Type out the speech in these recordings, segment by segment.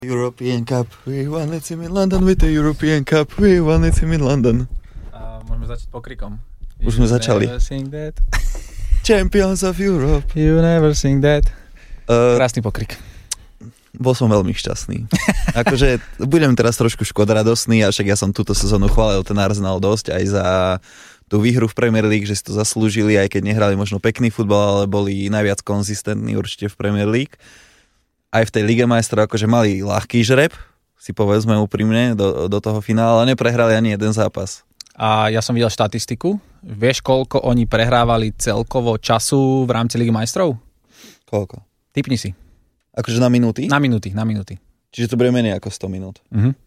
European Cup, we won it in London with the European Cup, we won it in London. Môžeme začať pokrikom. Už sme začali. Never sing that. Champions of Europe. You never sing that. Krásny pokrik. Bol som veľmi šťastný. Akože budem teraz trošku škodoradosný, a však ja som túto sezónu chválil ten Arsenal dosť aj za tú výhru v Premier League, že si to zaslúžili, aj keď nehrali možno pekný futbal, ale boli najviac konzistentní určite v Premier League. Aj v tej Lige majstrov akože mali ľahký žreb, si povedzme úprimne, do toho finále, ale neprehrali ani jeden zápas. A ja som videl štatistiku. Vieš, koľko oni prehrávali celkovo času v rámci Ligy majstrov? Koľko? Tipni si. Akože na minúty? Na minúty. Čiže to bude menej ako 100 minút.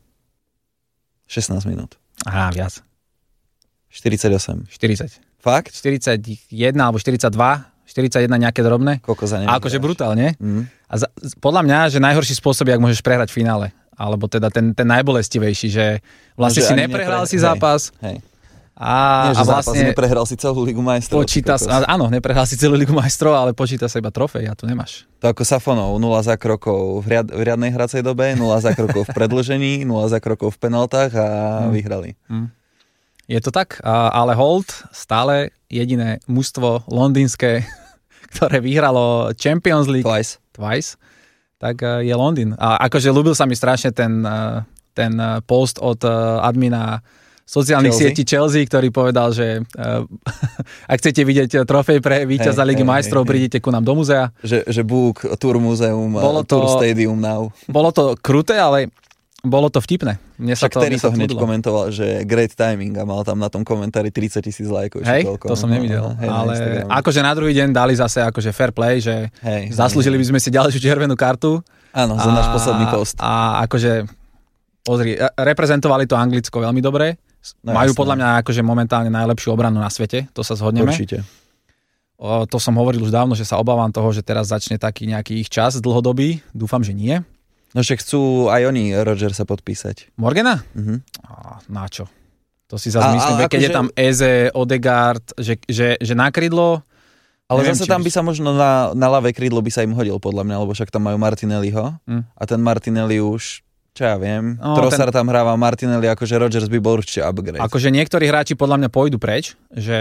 16 minút. Aha, viac. 48. 40. Fakt? 41 alebo 42. 41 nejaké drobné. Koľko za ne? A akože brutálne. A podľa mňa, že najhorší spôsob, jak môžeš prehrať v finále. Alebo teda ten najbolestivejší, že vlastne si neprehral si zápas. Hej. A vlastne neprehral si celú Ligu majstrov. Áno, neprehral si celú Ligu majstrov, ale počíta sa iba trofej a tu nemáš. To ako Safonov, 0 zákrokov v riadnej hracej dobe, 0 zákrokov v predĺžení, 0 zákrokov v penaltách a vyhrali. Je to tak, ale hold, stále jediné mužstvo londýnske, ktoré vyhralo Champions League twice, tak je Londýn. A akože ľúbil sa mi strašne ten post od admina sociálnych sietí Chelsea, ktorý povedal, že ak chcete vidieť trofej pre víťaza Ligy majstrov, prídite ku nám do muzea. Že book Tour Museum, Tour Stadium now. Bolo to kruté, ale bolo to vtipné. Však Terry to hneď komentoval, že great timing a mal tam na tom komentári 30,000 lajkov. Hej, to som nevidel. Ale akože na druhý deň dali zase akože fair play, že zaslúžili by sme si ďalšiu červenú kartu. Áno, za náš posledný post. A akože, pozri, reprezentovali to Anglicko veľmi dobre. Majú podľa mňa akože momentálne najlepšiu obranu na svete, to sa zhodneme. Určite. To som hovoril už dávno, že sa obávam toho, že teraz začne taký nejaký ich čas dlhodobý. Dúfam, že nie. No však chcú aj oni Rodgersa podpísať. Morgana? Na čo? To si zase myslím, keď je tam Eze, Odegaard, že na krydlo... Ale neviem, zase tam by sa možno na ľavé krydlo by sa im hodil podľa mňa, lebo však tam majú Martinelliho a ten Martinelli už, čo ja viem, Trossard tam hráva, Martinelli, akože Rodgers by bol určite upgrade. Akože niektorí hráči podľa mňa pôjdu preč,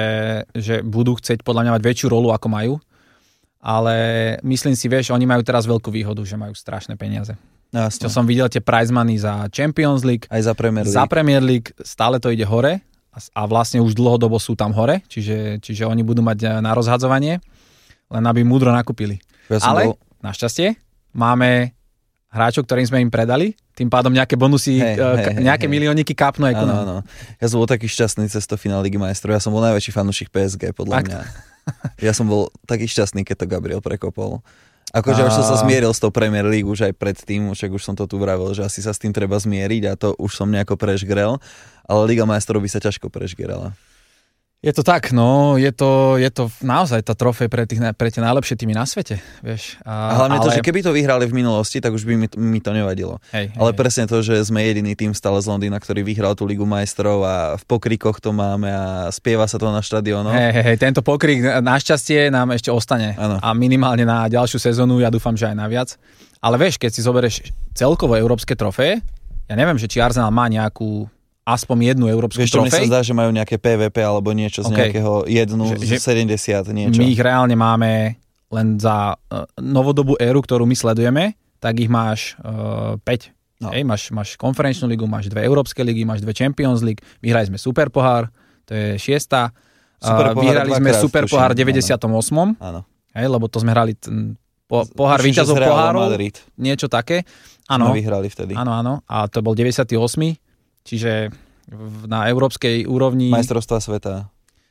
že budú chcieť podľa mňa mať väčšiu rolu, ako majú, ale myslím si, vieš, oni majú teraz veľkú výhodu, že majú strašné peniaze. Jasne. Čo som videl tie prize money za Champions League, aj za Premier League. Za Premier League stále to ide hore a vlastne už dlhodobo sú tam hore, čiže oni budú mať na rozhadzovanie, len aby múdro nakúpili. Ale našťastie máme hráčov, ktorým sme im predali, tým pádom nejaké bonusy, nejaké milióniky kápnu aj ku nám. Áno. Ja som bol taký šťastný cez to finále Ligy majstrov, ja som bol najväčší fanúšik PSG podľa mňa. Ja som bol taký šťastný, keď to Gabriel prekopol. Akože už som sa zmieril s tou Premier League už aj predtým, však už som to tu vravil, že asi sa s tým treba zmieriť a to už som nejako prežgrel, ale Liga majstrov by sa ťažko prežgrela. Je to tak, no, je to naozaj tá trofej pre tie najlepšie týmy na svete, vieš. A hlavne to, že keby to vyhrali v minulosti, tak už by mi to nevadilo. Ale presne to, že sme jediný tým stále z Londýna, ktorý vyhral tú Ligu majstrov a v pokrikoch to máme a spieva sa to na štadiónoch. Tento pokrik našťastie nám ešte ostane. Ano. A minimálne na ďalšiu sezónu, ja dúfam, že aj na viac. Ale vieš, keď si zoberieš celkovo európske trofeje, ja neviem, že či Arsenal má nejakú aspoň jednu európsku trofej. Vieš, mne sa zdá, že majú nejaké PVP alebo niečo z nejakého 70 niečo. My ich reálne máme len za novodobú éru, ktorú my sledujeme, tak ich máš 5. No. Máš konferenčnú ligu, máš 2 európske ligy, máš 2 Champions League, vyhrali sme Superpohár, to je 6. Vyhrali sme Superpohár v 98. Áno. Lebo to sme hrali pohár víťazov pohárov, niečo také. Áno. Vyhrali vtedy. Áno. A to bol 98. Čiže na európskej úrovni... Majstrovstvá sveta.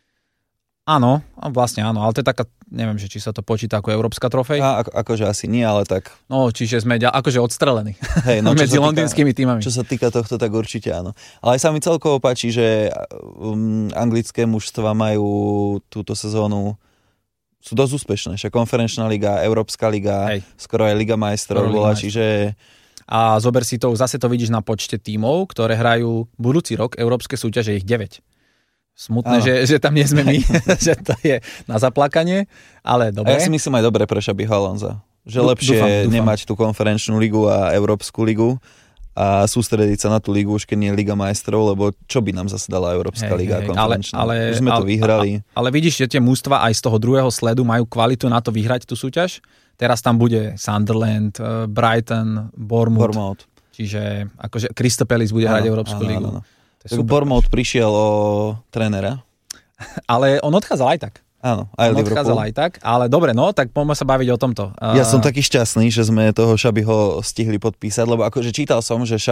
Áno, vlastne áno, ale to je taká, neviem, že či sa to počíta ako európska trofej. Akože asi nie, ale tak... No, čiže sme akože odstrelení medzi londýnskymi týmami. Čo sa týka tohto, tak určite áno. Ale aj sa mi celkovo páči, že anglické mužstva majú túto sezónu, sú dosť úspešné. Však konferenčná liga, Európska liga, skoro aj Liga majstrov bola, čiže... A zober si to, zase to vidíš na počte tímov, ktoré hrajú budúci rok európske súťaže, ich 9. Smutné, že tam nie sme my, že to je na zaplakanie, ale dobre. A ja si myslím aj dobre pre Xabiho Alonza. Že lepšie dúfam. Nemať tú konferenčnú ligu a Európsku ligu a sústrediť sa na tú ligu, už keď nie je Liga majstrov, lebo čo by nám zase dala Európska liga konferenčná? Už sme to vyhrali. Ale vidíš, že tie mužstva aj z toho druhého sledu majú kvalitu na to vyhrať tú súťaž. Teraz tam bude Sunderland, Brighton, Bournemouth. Čiže akože Crystal Palace bude hrať Európsku ligu. Tak Bournemouth prišiel o trénera. Ale on odchádzal aj tak. Áno, aj odchádzal aj tak, ale dobre, no, tak poďme sa baviť o tomto. Ja som taký šťastný, že sme toho Xabiho stihli podpísať, lebo akože čítal som, že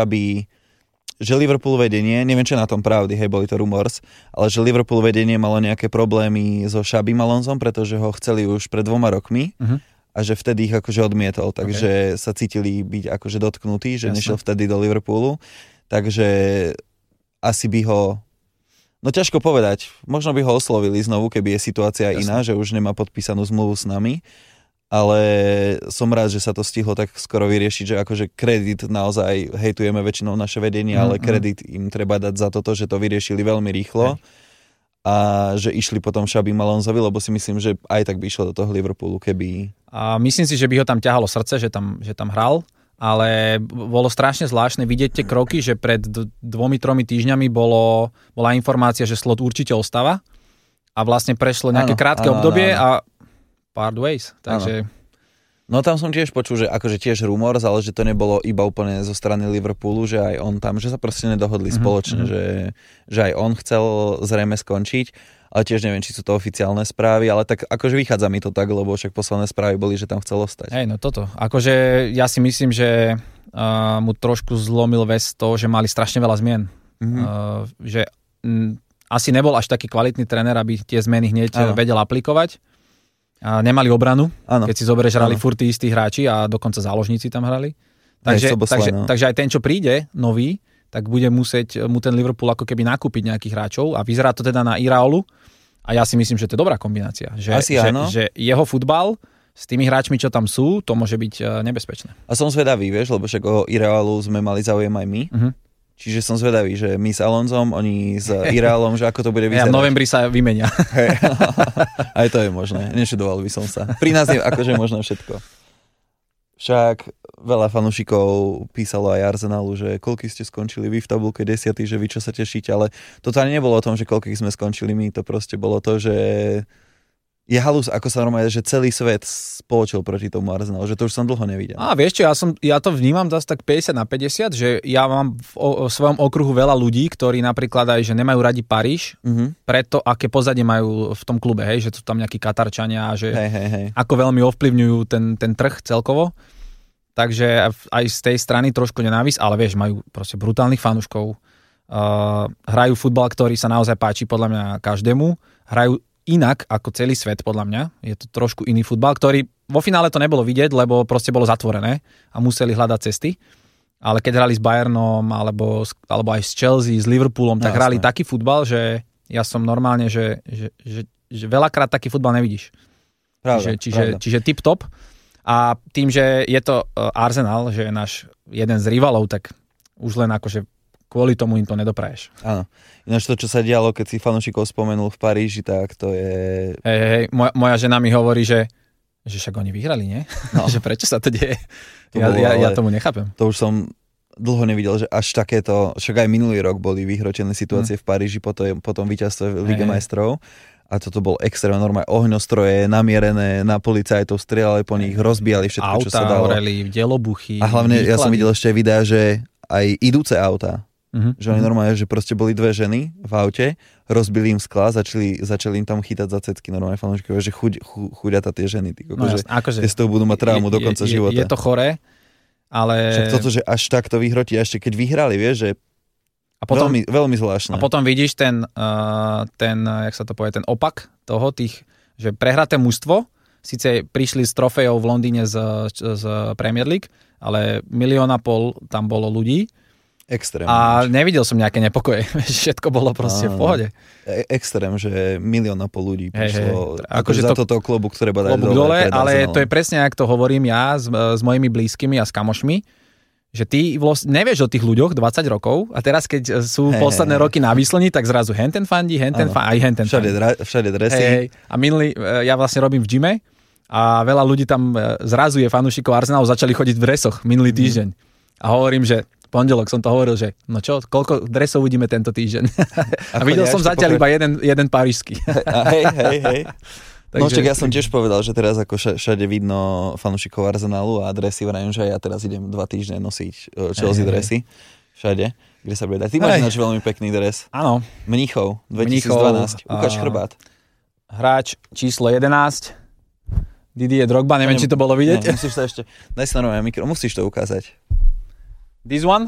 že Liverpool vedenie, neviem, čo na tom pravdy, hej, boli to rumors, ale že Liverpool vedenie malo nejaké problémy so Xabim Alonsom, pretože ho chceli už pred 2 rokmi a že vtedy ich akože odmietol, takže sa cítili byť akože dotknutí, že nešiel vtedy do Liverpoolu, takže asi by ho... No ťažko povedať, možno by ho oslovili znovu, keby je situácia iná, že už nemá podpísanú zmluvu s nami, ale som rád, že sa to stihlo tak skoro vyriešiť, že akože kredit naozaj hejtujeme väčšinou naše vedenie, ale kredit im treba dať za toto, že to vyriešili veľmi rýchlo a že išli potom Xabim Alonsovi, lebo si myslím, že aj tak by išlo do toho Liverpoolu, keby... A myslím si, že by ho tam ťahalo srdce, že tam hral. Ale bolo strašne zvláštne vidieť tie kroky, že pred 2-3 týždňami bola informácia, že Slot určite ostáva a vlastne prešlo nejaké krátke obdobie a part ways, takže... No tam som tiež počul, že akože tiež rumors, ale že to nebolo iba úplne zo strany Liverpoolu, že aj on tam, že sa proste nedohodli spoločne, že aj on chcel zrejme skončiť. Ale tiež neviem, či sú to oficiálne správy, ale tak akože vychádza mi to tak, lebo však posledné správy boli, že tam chcel ostať. Hej, no toto. Akože ja si myslím, že mu trošku zlomil väz to, že mali strašne veľa zmien. Že asi nebol až taký kvalitný tréner, aby tie zmeny hneď vedel aplikovať. A nemali obranu, keď si zoberieš, hrali furt tí istí hráči a dokonca záložníci tam hrali. Takže aj ten, čo príde, nový, tak bude musieť mu ten Liverpool ako keby nakúpiť nejakých hráčov a vyzerá to teda na Iraolu a ja si myslím, že to je dobrá kombinácia. Že jeho futbal s tými hráčmi, čo tam sú, to môže byť nebezpečné. A som zvedavý, vieš, lebo však o Iraolu sme mali záujem aj my. Čiže som zvedavý, že my s Alonsom, oni s Iraolom, že ako to bude vyzerať. V novembri sa vymenia. Aj to je možné, nešudoval by som sa. Pri nás je akože možno všetko. Však veľa fanúšikov písalo aj Arsenalu, že koľký ste skončili vy v tabulke 10, že vy čo sa tešíte, ale to ani nebolo o tom, že koľký sme skončili my, to proste bolo to, že je halus, ako sa normálne, že celý svet spoločil proti tomu Arsenalu, že to už som dlho nevidel. A vieš čo, ja to vnímam zase tak 50/50, že ja mám v svojom okruhu veľa ľudí, ktorí napríklad aj, že nemajú radi Paríž, preto aké pozadie majú v tom klube, hej, že sú tam nejakí Katarčania, že ako veľmi ovplyvňujú ten trh celkovo. Takže aj z tej strany trošku nenávisť, ale vieš, majú proste brutálnych fanúškov, hrajú futbal, ktorý sa naozaj páči podľa mňa každému, hrajú inak ako celý svet podľa mňa, je to trošku iný futbal, ktorý vo finále to nebolo vidieť, lebo proste bolo zatvorené a museli hľadať cesty, ale keď hrali s Bayernom alebo aj s Chelsea, s Liverpoolom, tak hrali taký futbal, že ja som normálne, že veľakrát taký futbal nevidíš. Čiže tip top. A tým, že je to Arsenal, že je náš jeden z rivalov, tak už len akože kvôli tomu im to nedopraješ. Áno. Ináč to, čo sa dialo, keď si fanúšikov spomenul v Paríži, tak to je... Hej, moja žena mi hovorí, že však oni vyhrali, nie? No. Že prečo sa to deje? Ja tomu nechápem. To už som dlho nevidel, že až takéto... Však aj minulý rok boli vyhrotené situácie v Paríži po tom víťazstve v Lige majstrov. A toto bol extrémne normálne, ohňostroje namierené na policajtov, strieľali po nich, rozbíjali všetko, čo sa dalo. Auta horeli, delobuchy. A hlavne ja som videl ešte videá, že aj idúce auta, že oni normálne, že proste boli dve ženy v aute, rozbili im skla, začali im tam chytať za cecky normálne fanúšikové, že chuďata tie ženy. Tie z toho budú mať traumu do konca života. Je to choré, ale... Však toto, že až takto vyhrotí, ešte keď vyhrali, vieš, že a potom, veľmi zvláštne. A potom vidíš ten, jak sa to povie, ten opak toho, že prehraté mužstvo, síce prišli s trofejou v Londýne z Premier League, ale 1,5 milióna tam bolo ľudí. Extrém. A nevidel som nejaké nepokoje. Všetko bolo proste v pohode. Extrém, že 1,5 milióna ľudí prišlo. Akože za toto klobúk treba dať dole. Ale to je presne, jak to hovorím ja s mojimi blízkymi a s kamošmi, že ty nevieš o tých ľuďoch 20 rokov a teraz, keď sú posledné roky na výslni, tak zrazu henten fandí, aj henten fandí. Všade dresy. A minulý, ja vlastne robím v gyme a veľa ľudí tam zrazu je fanúšikov Arsenalu, začali chodiť v dresoch minulý týždeň. A hovorím, že pondelok som to hovoril, že no čo, koľko dresov uvidíme tento týždeň. A videl som zatiaľ iba jeden parížsky. Hej. No čak ja som tiež povedal, že teraz ako všade vidno fanúšikov Arsenalu a dresy, vrajím, že ja teraz idem 2 týždne nosiť Chelsea dresy. Všade, kde sa bude dať. Ty máš ináč veľmi pekný dres. Áno. Mníchov, 2012. Ukáž chrbát. Hráč číslo 11. Didier Drogba, neviem, či to bolo vidieť. Ne, musíš sa ešte, daj si normálne mikro, musíš to ukázať. This one?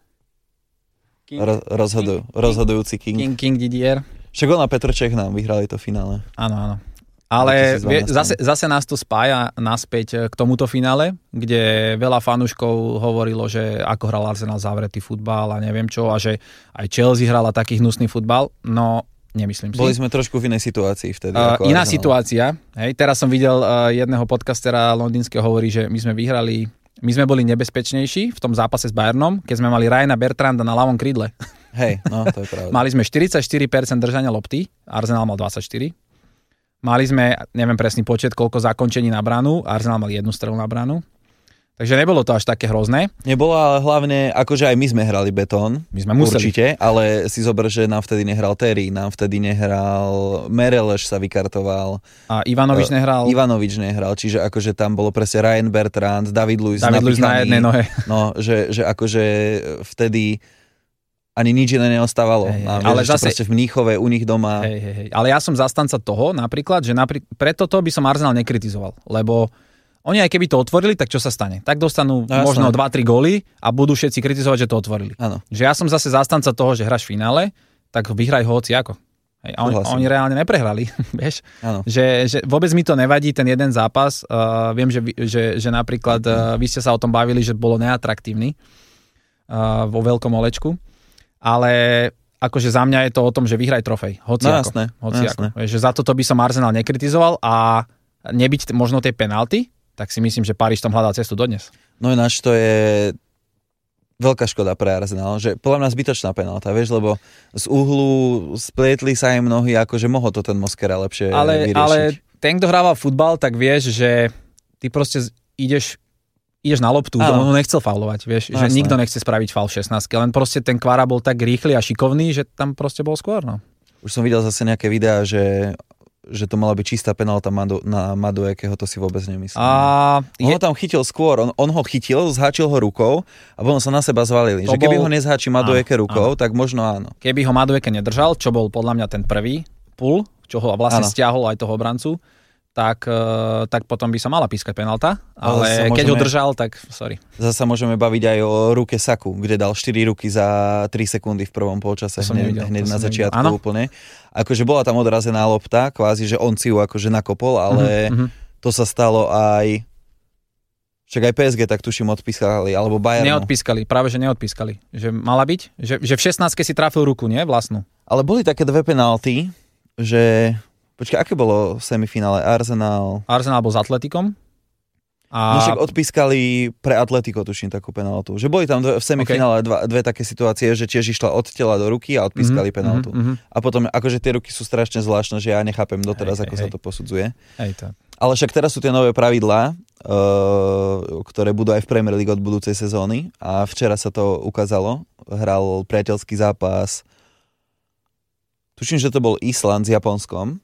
Rozhodujúci King. King Didier. Však on a Petrček nám vyhrali to finále. Áno. Ale zase nás to spája naspäť k tomuto finále, kde veľa fanúškov hovorilo, že ako hral Arsenal zavretý futbal a neviem čo, a že aj Chelsea hrala taký hnusný futbal. No, nemyslím si. Boli sme trošku v inej situácii vtedy. Iná situácia. Hej, teraz som videl jedného podcastera londýnskeho, hovorí, že my sme boli nebezpečnejší v tom zápase s Bayernom, keď sme mali Ryana Bertranda na ľavom krídle. Hej, no to je pravda. Mali sme 44% držania lopty, Arsenal mal 24%. Mali sme, neviem presný počet, koľko zakončení na bránu, Arsenal mal 1 strelu na bránu. Takže nebolo to až také hrozné. Nebolo, ale hlavne, akože aj my sme hrali betón. My sme museli. Určite, ale si zober, že nám vtedy nehral Terry, nám vtedy nehral Mereleš sa vykartoval. A Ivanovič nehral. Ivanovič nehral, čiže akože tam bolo presne Ryan Bertrand, David Luiz na jednej nohe. No, že akože vtedy ani nič iné neostávalo. Ale zase proste v Mníchove, u nich doma. Hej. Ale ja som zastanca toho napríklad, že preto to by som Arsenal nekritizoval, lebo oni aj keby to otvorili, tak čo sa stane? Tak dostanú možno 2-3 góly a budú všetci kritizovať, že to otvorili. Áno. Že ja som zase zastanca toho, že hráš v finále, tak vyhraj ho hociako. A oni reálne neprehrali, vieš? Že vôbec mi to nevadí, ten jeden zápas. Viem, že napríklad vy ste sa o tom bavili, že bolo neatraktívny vo veľkom olečku. Ale akože za mňa je to o tom, že vyhraj trofej. Hociako. Že za toto by som Arsenal nekritizoval a nebyť možno tej penalty, tak si myslím, že Paríž tam hľadá cestu dodnes. No ináč to je veľká škoda pre Arsenal, že podľa mňa zbytočná penálta, vieš, lebo z uhlu splietli sa im nohy, akože mohol to ten Mosquera lepšie vyriešiť. Ale ten, kto hráva futbal, tak vieš, že ty proste ideš na loptu, že on nechcel faulovať, vieš, že nikto nechce spraviť faul v 16, len proste ten Kvara bol tak rýchly a šikovný, že tam proste bol skôr, no. Už som videl zase nejaké videá, že to mala byť čistá penálta na Maduekeho, to si vôbec nemyslím. On ho tam chytil skôr, on ho chytil, zháčil ho rukou a potom sa na seba zvalili. Že keby ho nezháči Madueke rukou, tak možno áno. Keby ho Madueke nedržal, čo bol podľa mňa ten prvý pull, čo ho vlastne stiahol aj toho obrancu, tak potom by sa mala pískať penálta, ale keď ho držal, tak sorry. Zasa môžeme baviť aj o ruke Saku, kde dal 4 ruky za 3 sekundy v prvom polčase, hneď na začiatku úplne. Akože bola tam odrazená lopta, kvázi, že on si ju akože nakopol, ale to sa stalo aj... Však aj PSG tak tuším odpískali, alebo Bayern. Neodpískali, práve že neodpískali. Že mala byť? Že v 16-ke si trafil ruku, nie? Vlastnú. Ale boli také 2 penalty, že... Počkaj, aké bolo v semifinále? Arsenal bol s Atletikom. No však odpískali pre Atletico, tuším, takú penáltu. Že boli tam v semifinále dve také situácie, že tiež išla od tela do ruky a odpískali penáltu. A potom, akože tie ruky sú strašne zvláštne, že ja nechápem doteraz, ako sa to posudzuje. Ale však teraz sú tie nové pravidlá, ktoré budú aj v Premier League od budúcej sezóny. A včera sa to ukázalo. Hral priateľský zápas. Tuším, že to bol Island s Japonskom.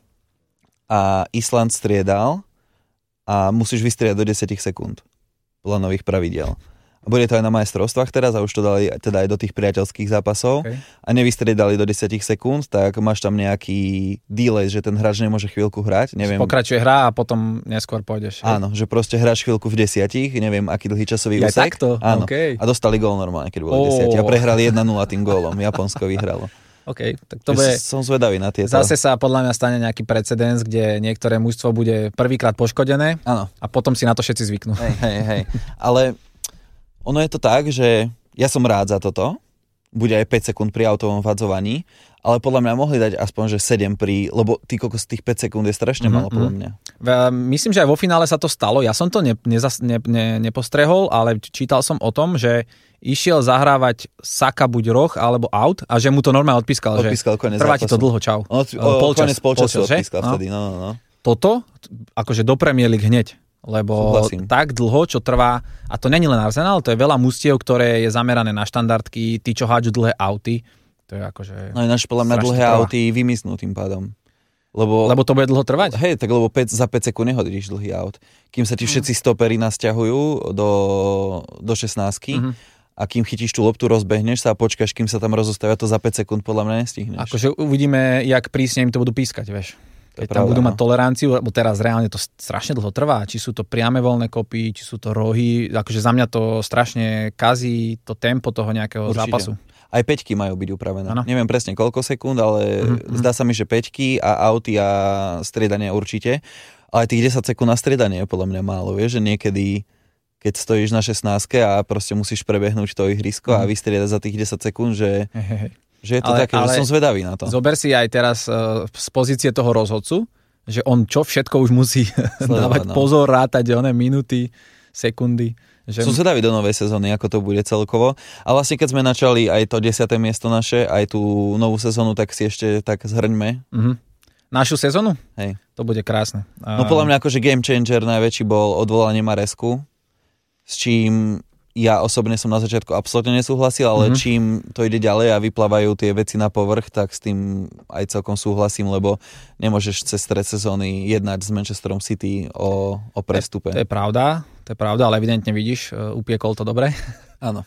A Island striedal a musíš vystriedať do 10 sekúnd podľa nových pravidiel. A bude to aj na majstrovstvách teraz a už to dali teda aj do tých priateľských zápasov a nevystriedali do 10 sekúnd, tak máš tam nejaký delay, že ten hráč nemôže chvíľku hrať. Neviem. Pokračuje hra a potom neskôr pôjdeš. Áno, že proste hráš chvíľku v 10, neviem aký dlhý časový úsek. Áno. A dostali gól normálne, keď bolo 10 a prehrali 1-0 tým gólom. Japonsko vyhralo. Tak to bude... Som zvedavý na tieto. Zase sa podľa mňa stane nejaký precedens, kde niektoré mužstvo bude prvýkrát poškodené a potom si na to všetci zvyknú. Hej. Ale ono je to tak, že ja som rád za toto. Bude aj 5 sekúnd pri autovom vhadzovaní, ale podľa mňa mohli dať aspoň, že 7 lebo ty kokos tých 5 sekúnd je strašne málo podľa mňa. Myslím, že aj vo finále sa to stalo. Ja som to nepostrehol, ale čítal som o tom, že išiel zahrávať Saka buď roh alebo out a že mu to normálne odpískal. Odpískal konec trvá ti to dlho, čau. Konec polčasu odpískal vtedy, no. toto, akože do Premier League hneď. Lebo tak dlho, čo trvá, a to není len Arsenal, to je veľa mustiev, ktoré je zamerané na štandardky, tí, čo hádžu dlhé auty, to je akože... No ináč podľa mňa dlhé auty vymiznú tým pádom. Lebo to bude dlho trvať? Hej, tak lebo za 5 sekúnd nehodíš dlhý aut. Kým sa ti všetci stoperi nasťahujú do 16-ky, a kým chytíš tú loptu, rozbehneš sa a počkáš, kým sa tam rozostavia, to za 5 sekúnd podľa mňa nestihneš. Akože uvidíme, jak prísne im to budú pískať, vieš. Keď tam budú mať toleranciu, lebo teraz reálne to strašne dlho trvá. Či sú to priame voľné kopy, či sú to rohy. Akože za mňa to strašne kazí to tempo toho nejakého zápasu. Aj 5-ky majú byť upravené. Ano. Neviem presne koľko sekúnd, ale zdá sa mi, že 5-ky a auty a striedanie určite. Ale tých 10 sekúnd na striedanie je podľa mňa málo. Vieš, že niekedy, keď stojíš na 16 a proste musíš prebehnúť to ihrisko a vystriedať za tých 10 sekúnd, že je to také, že som zvedavý na to. Zober si aj teraz z pozície toho rozhodcu, že on čo všetko už musí dávať pozor, rátať minúty, sekundy. Som zvedavý do novej sezóny, ako to bude celkovo. A vlastne keď sme načali aj to 10. miesto naše, aj tú novú sezónu, tak si ešte tak zhrňme. Našu sezónu? Hej. To bude krásne. No podľa mňa akože game changer najväčší bol odvolanie Maresku, s čím ja osobne som na začiatku absolútne nesúhlasil, ale čím to ide ďalej a vyplávajú tie veci na povrch, tak s tým aj celkom súhlasím, lebo nemôžeš cez stred sezóny jednať s Manchesterom City o prestupe. To je pravda, ale evidentne vidíš, upiekol to dobre. Áno.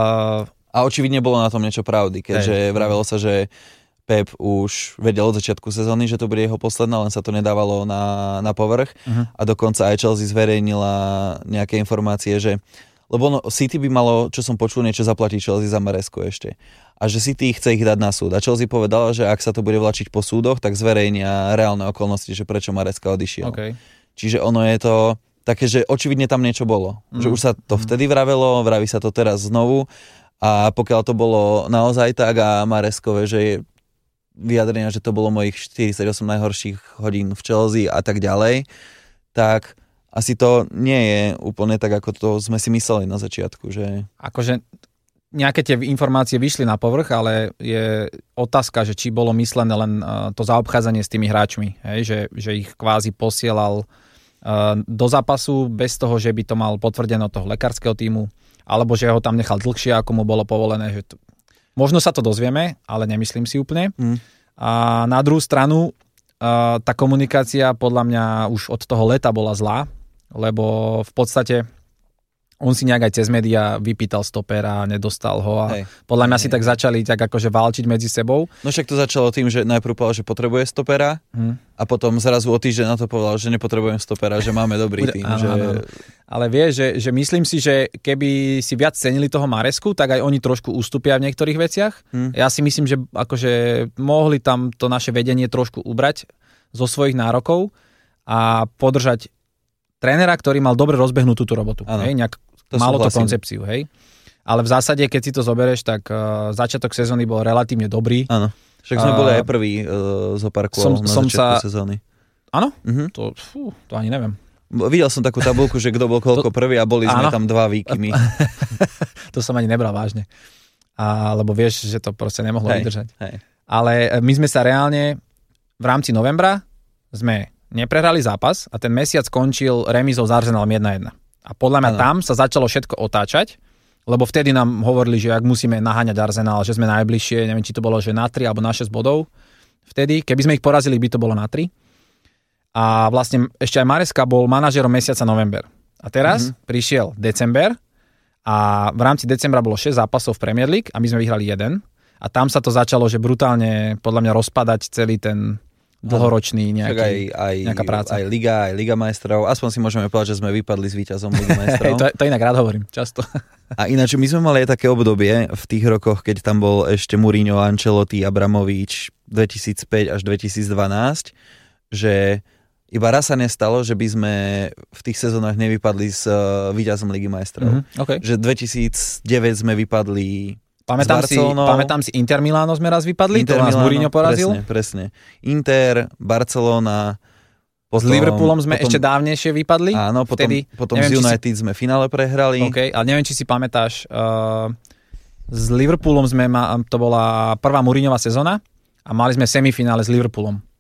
A očividne bolo na tom niečo pravdy, keďže vravelo sa, že Pep už vedel od začiatku sezóny, že to bude jeho posledná, len sa to nedávalo na povrch a dokonca aj Chelsea zverejnila nejaké informácie, že lebo City by malo, čo som počul, niečo zaplatiť Chelsea za Maresku ešte. A že City chce ich dať na súd. A Chelsea povedala, že ak sa to bude vlačiť po súdoch, tak zverejnia reálne okolnosti, že prečo Mareska odišiel. Okay. Čiže ono je to také, že očividne tam niečo bolo. Že už sa to vtedy vravelo, vraví sa to teraz znovu. A pokiaľ to bolo naozaj tak a Mareskové, že je vyjadrenia, že to bolo mojich 48 najhorších hodín v Chelsea a tak ďalej, tak asi to nie je úplne tak, ako to sme si mysleli na začiatku. Že... Akože nejaké tie informácie vyšli na povrch, ale je otázka, že či bolo myslené len to zaobchádzanie s tými hráčmi. Hej? Že ich kvázi posielal do zápasu bez toho, že by to mal potvrdené od toho lekárskeho tímu, alebo že ho tam nechal dlhšie, ako mu bolo povolené. Že možno sa to dozvieme, ale nemyslím si úplne. A na druhú stranu tá komunikácia podľa mňa už od toho leta bola zlá, lebo v podstate on si nejak aj cez médiá vypýtal stopera, nedostal ho a podľa mňa si tak začali tak akože válčiť medzi sebou. No však to začalo tým, že najprv povedal, že potrebuje stopera a potom zrazu o týždeň na to povedal, že nepotrebujem stopera, že máme dobrý tým. Že... Ale vieš, že myslím si, že keby si viac cenili toho Maresku, tak aj oni trošku ustúpia v niektorých veciach. Ja si myslím, že akože mohli tam to naše vedenie trošku ubrať zo svojich nárokov a podržať trénera, ktorý mal dobre rozbehnutú tú robotu. Hej? Malo to koncepciu. Hej? Ale v zásade, keď si to zoberieš, tak začiatok sezóny bol relatívne dobrý. Áno. Však sme boli aj prvý zoparkoval na začiatku sezóny. Áno? To ani neviem. Videl som takú tabuľku, že kto bol koľko prvý a boli sme tam 2 výkymy. To som ani nebral vážne. Lebo vieš, že to proste nemohlo vydržať. Hej. Ale my sme sa reálne v rámci novembra sme neprehrali zápas a ten mesiac skončil remízou s Arsenalom 1-1. A podľa mňa tam sa začalo všetko otáčať, lebo vtedy nám hovorili, že ak musíme naháňať Arsenal, že sme najbližšie, neviem, či to bolo, že na 3 alebo na 6 bodov. Vtedy, keby sme ich porazili, by to bolo na 3. A vlastne ešte aj Maresca bol manažerom mesiaca november. A teraz prišiel december a v rámci decembra bolo 6 zápasov v Premier League a my sme vyhrali 1. A tam sa to začalo, že brutálne podľa mňa rozpadať celý ten dlhoročný nejaká práca. Aj Liga majstrov. Aspoň si môžeme povedať, že sme vypadli s víťazom Ligy majstrov. to inak rád hovorím, často. A ináč, my sme mali aj také obdobie v tých rokoch, keď tam bol ešte Mourinho, Ancelotti, Abramovič 2005 až 2012, že iba raz sa nestalo, že by sme v tých sezónach nevypadli s víťazom Ligy majstrov. Že 2009 sme vypadli Pamätám si Inter Milano sme raz vypadli, to nás Mourinho porazil. Presne. Inter, Barcelona. S Liverpoolom sme ešte dávnejšie vypadli. Áno, potom z United sme finále prehrali. OK, ale neviem, či si pamätáš, s Liverpoolom to bola prvá Mourinhová sezóna a mali sme semifinále s Liverpoolom.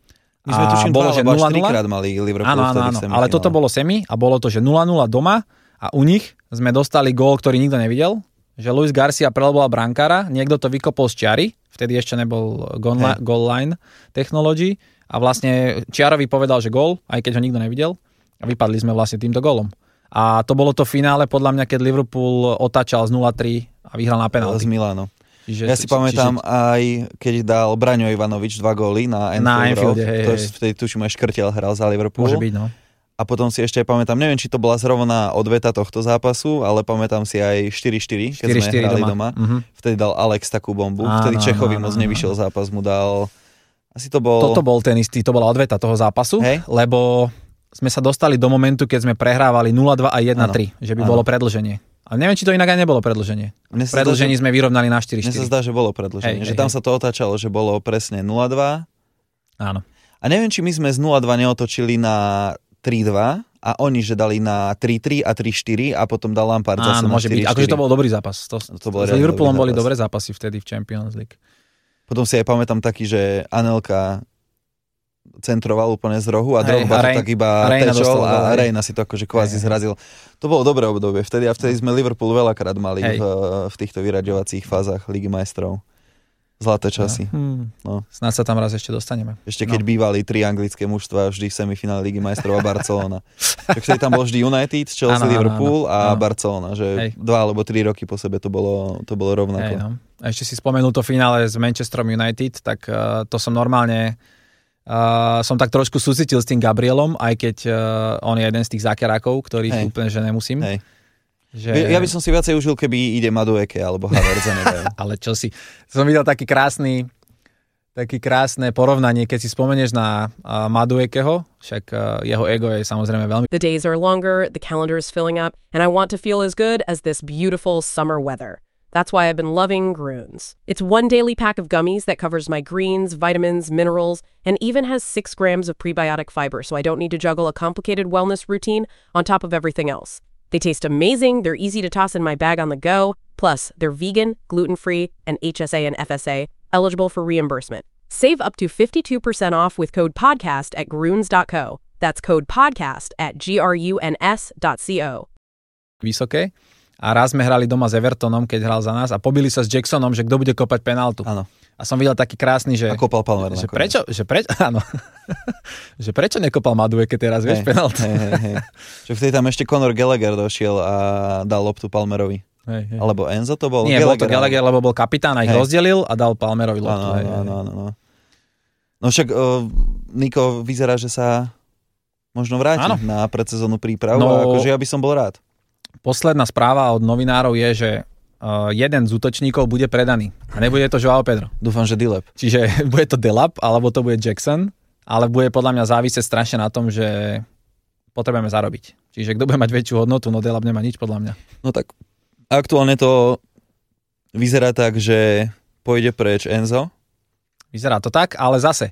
My sme tuším 2 alebo 4-krát mali Liverpool áno, ale toto bolo semi a bolo to, že 0-0 doma a u nich sme dostali gól, ktorý nikto nevidel, že Luis Garcia prelboval brankára, niekto to vykopol z čiary, vtedy ešte nebol goal line technology a vlastne čiarový povedal, že gól, aj keď ho nikto nevidel a vypadli sme vlastne týmto gólom. A to bolo to finále podľa mňa, keď Liverpool otáčal z 0-3 a vyhral na penalty. Z Milánu. Ja si pamätám aj, keď dal Braňo Ivanovič 2 góly na Anfield Road, vtedy tuším aj Škrtel hral za Liverpool. Môže byť, no. A potom si ešte aj pamätám, neviem, či to bola zrovna odveta tohto zápasu, ale pamätám si aj 4-4, keď sme hrali doma. Vtedy dal Alex takú bombu. Vtedy Čechovi moc nevyšiel zápas, mu dal... Asi to bol... Toto bol ten istý, to bola odveta toho zápasu, lebo sme sa dostali do momentu, keď sme prehrávali 0-2 a 1-3, že by bolo predĺženie. Ale neviem, či to inak aj nebolo predĺženie. Predĺžení sme vyrovnali na 4-4. Mne sa zdá, že bolo predĺženie. Že tam sa to otáčalo, že bolo presne 0-2. Áno. A neviem, či my sme z 0-2 neotočili na 3-2 a oni, že dali na 3-3 a 3-4 a potom dal Lampard zase na 4-4. Môže byť. Akože to bol dobrý zápas. S Liverpoolom boli dobré zápasy vtedy v Champions League. Potom si aj pamätám taký, že Anelka centroval úplne z rohu a Drogba to tak iba tečol a Reina si to akože kvázi zrazil. To bolo dobré obdobie vtedy a vtedy sme Liverpool veľakrát mali v týchto vyraďovacích fázach Ligy majstrov. Zlaté časy. No. Snáď sa tam raz ešte dostaneme. Ešte keď bývali 3 anglické mužstva vždy v semifinále Ligy majstrov a Barcelona. Tak vtedy tam bol vždy United, Chelsea, Liverpool a Barcelona, že 2 alebo 3 roky po sebe to bolo rovnako. A ešte si spomenul to finále s Manchesterom United, tak to som normálne som tak trošku súcitil s tým Gabrielom, aj keď on je jeden z tých zákerákov, ktorých úplne že nemusím. Že... Ja by som si viacej užil, keby ide Madueke alebo Havertz. Ale čo si... Som videl také krásne porovnanie, keď si spomenieš na Maduekeho, však jeho ego je samozrejme veľmi... The days are longer, the calendar is filling up, and I want to feel as good as this beautiful summer weather. That's why I've been loving Grüns. It's 1 daily pack of gummies that covers my greens, vitamins, minerals, and even has 6 grams of prebiotic fiber, so I don't need to juggle a complicated wellness routine on top of everything else. They taste amazing, they're easy to toss in my bag on the go, plus they're vegan, gluten-free, and HSA and FSA, eligible for reimbursement. Save up to 52% off with code PODCAST at Grüns.co. That's code PODCAST at GRUNS.co. Vysoké. A raz sme hrali doma s Evertonom, keď hral za nás a pobili sa s Jacksonom, že kto bude kopať penáltu. Áno. A som videl taký krásny, že... A kopal Palmer. Že prečo? Áno. Že prečo nekopal Madueke teraz, vieš, penáltu? Že vtedy tam ešte Conor Gallagher došiel a dal loptu Palmerovi. Alebo Enzo to bol? Nie, bol to Gallagher, lebo bol kapitán a ich rozdelil a dal Palmerovi loptu. Áno. No však Niko vyzerá, že sa možno vráti na predsezónnu prípravu a akože ja by som bol rád. Posledná správa od novinárov je, že jeden z útočníkov bude predaný. A nebude to Joao Pedro. Dúfam, že Delap. Čiže bude to Delap, alebo to bude Jackson, ale bude podľa mňa závisieť strašne na tom, že potrebujeme zarobiť. Čiže kto bude mať väčšiu hodnotu, no Delap nemá nič podľa mňa. No tak aktuálne to vyzerá tak, že pôjde preč Enzo. Vyzerá to tak, ale zase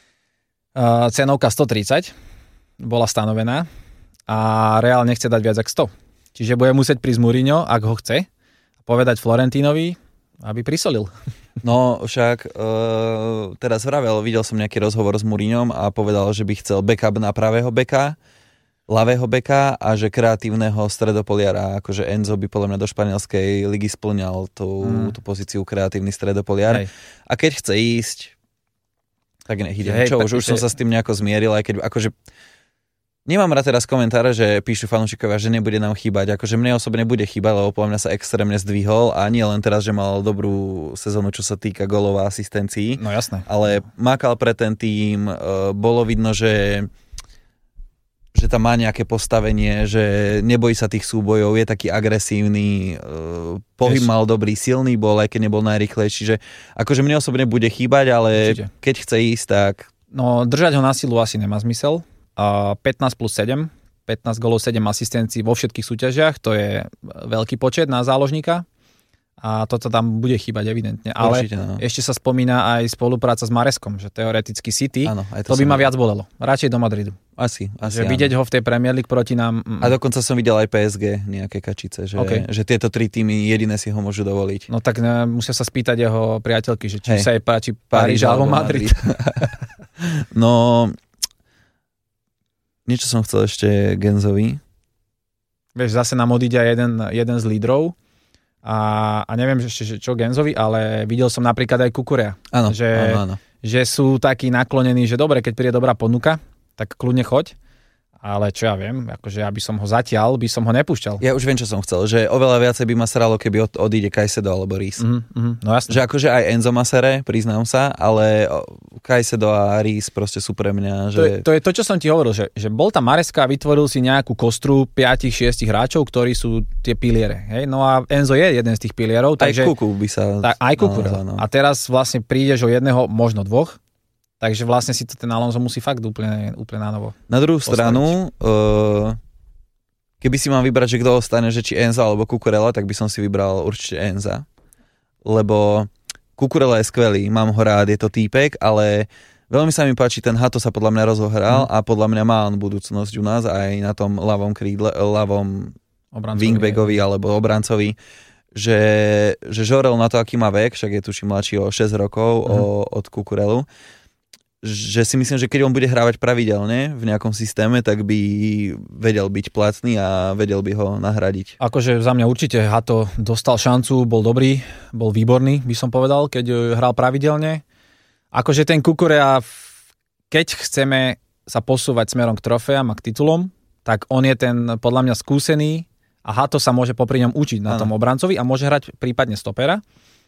cenovka 130 bola stanovená a Real nechce dať viac ako 100. Čiže bude musieť prísť Mourinho, ak ho chce, a povedať Florentínovi, aby prisolil. No však teraz vravel, videl som nejaký rozhovor s Mourinhom a povedal, že by chcel backup na pravého beka, ľavého beka a že kreatívneho stredopoliara, akože Enzo by podľa mňa do španielskej ligy splňal tú pozíciu kreatívny stredopoliar. A keď chce ísť, tak nech ide. Už som sa s tým nejako zmieril, aj keď akože nemám rád teraz komentáre, že píšu fanúšikovia, že nebude nám chýbať. Akože mne osobne bude chýbať, lebo podľa mňa sa extrémne zdvihol a nie len teraz, že mal dobrú sezónu, čo sa týka golov a asistencií. No jasné. Ale mákal pre ten tým, bolo vidno, že tam má nejaké postavenie, že nebojí sa tých súbojov, je taký agresívny, pohyb mal dobrý, silný bol, aj keď nebol najrýchlejší. Čiže akože mne osobne bude chýbať, ale keď chce ísť, tak... No držať ho na silu asi nemá zmysel. 15 plus 7, 15 golov, 7 asistencií vo všetkých súťažiach, to je veľký počet na záložníka a toto tam bude chýbať evidentne. Ale určite, ešte sa spomína aj spolupráca s Mareskom, že teoreticky City, to by ma viac bolelo. Radšej do Madridu. Asi že vidieť ho v tej Premier League proti nám... A dokonca som videl aj PSG, nejaké kačice, že tieto 3 týmy jediné si ho môžu dovoliť. No tak musia sa spýtať jeho priateľky, že či sa jej páči Paríž alebo Madrid. No... Niečo som chcel ešte Genzovi. Vieš, zase nám odíde jeden z lídrov a neviem ešte čo Genzovi, ale videl som napríklad aj Kukurea. Áno, áno. Že sú takí naklonení, že dobre, keď príde dobrá ponuka, tak kľudne choď. Ale čo ja viem, akože aby som ho zatiaľ, by som ho nepúšťal. Ja už viem, čo som chcel, že oveľa viacej by ma sralo, keby odíde Caicedo alebo Rees. No jasne. Že akože aj Enzo ma sere, priznám sa, ale Caicedo a Rees proste sú pre mňa, že... To je to, čo som ti hovoril, že bol tam Maresca a vytvoril si nejakú kostru 5-6 hráčov, ktorí sú tie piliere. Hej? No a Enzo je jeden z tých pilierov. Takže, aj Kuku by sa... Aj Kuku. No. A teraz vlastne prídeš o jedného, možno dvoch. Takže vlastne si to ten Alonso musí fakt úplne na novo. Na druhú stranu, keby si mám vybrať, že kto ostane, že či Enza alebo Cucurella, tak by som si vybral určite Enza. Lebo Cucurella je skvelý, mám ho rád, je to týpek, ale veľmi sa mi páči, ten Hato sa podľa mňa rozohral a podľa mňa má on budúcnosť u nás aj na tom ľavom krídle, ľavom wingbackovi alebo obrancovi. Že žorel na to, aký má vek, však je tuším mladší o 6 rokov od Cucurellu, že si myslím, že keď on bude hrávať pravidelne v nejakom systéme, tak by vedel byť platný a vedel by ho nahradiť. Akože za mňa určite Hato dostal šancu, bol dobrý, bol výborný, by som povedal, keď hral pravidelne. Akože ten Cucurella, keď chceme sa posúvať smerom k trofeám a k titulom, tak on je ten podľa mňa skúsený a Hato sa môže popri ňom učiť na tom obrancovi a môže hrať prípadne stopera.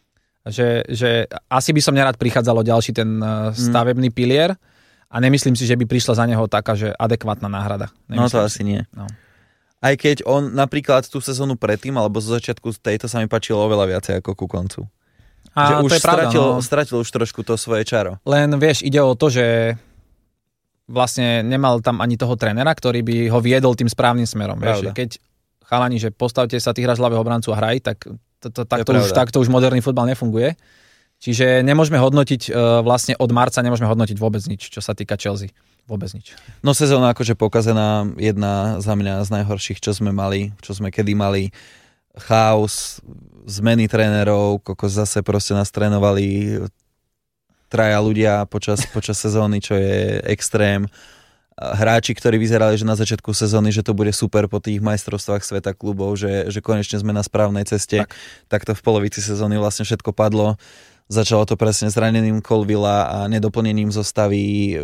Že asi by som nerad prichádzalo ďalší ten stavebný pilier a nemyslím si, že by prišla za neho taká, že adekvátna náhrada. No to asi nie. No. Aj keď on napríklad tú sezónu predtým, alebo zo začiatku tejto sa mi páčilo oveľa viacej ako ku koncu. A že už to je pravda, stratil už trošku to svoje čaro. Len vieš, ide o to, že vlastne nemal tam ani toho trénera, ktorý by ho viedol tým správnym smerom. Vieš, keď chalani, že postavte sa, ty hráš ľavého obrancu a hraj, tak takto už moderný futbal nefunguje. Čiže nemôžeme hodnotiť vlastne od marca nemôžeme hodnotiť vôbec nič, čo sa týka Chelsea. Vôbec nič. No sezóna akože pokazená, jedna za mňa z najhorších, čo sme mali, čo sme kedy mali. Chaos, zmeny trénerov, zase proste nás trénovali traja ľudia počas sezóny, čo je extrém. Hráči, ktorí vyzerali, že na začiatku sezóny, že to bude super po tých majstrovstvách sveta klubov, že konečne sme na správnej ceste, tak to v polovici sezóny vlastne všetko padlo. Začalo to presne zraneným Colvilla a nedoplnením zostavy,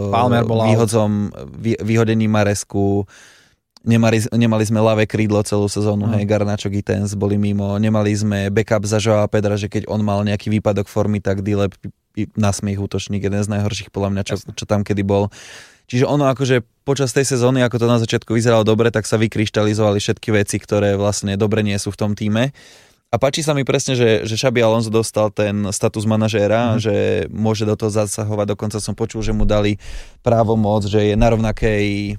vyhodením Maresku. Nemali sme ľavé krídlo celú sezónu, Garnacho, Gittens boli mimo. Nemali sme backup za Joao Pedra, že keď on mal nejaký výpadok formy, tak Dilep na smiech útočník, jeden z najhorších podľa mňa, čo tam kedy bol. Čiže ono akože počas tej sezóny, ako to na začiatku vyzeralo dobre, tak sa vykryštalizovali všetky veci, ktoré vlastne dobre nie sú v tom tíme. A páči sa mi presne, že Xabi Alonso dostal ten status manažéra, že môže do toho zasahovať. Dokonca som počul, že mu dali právomoc, že je na rovnakej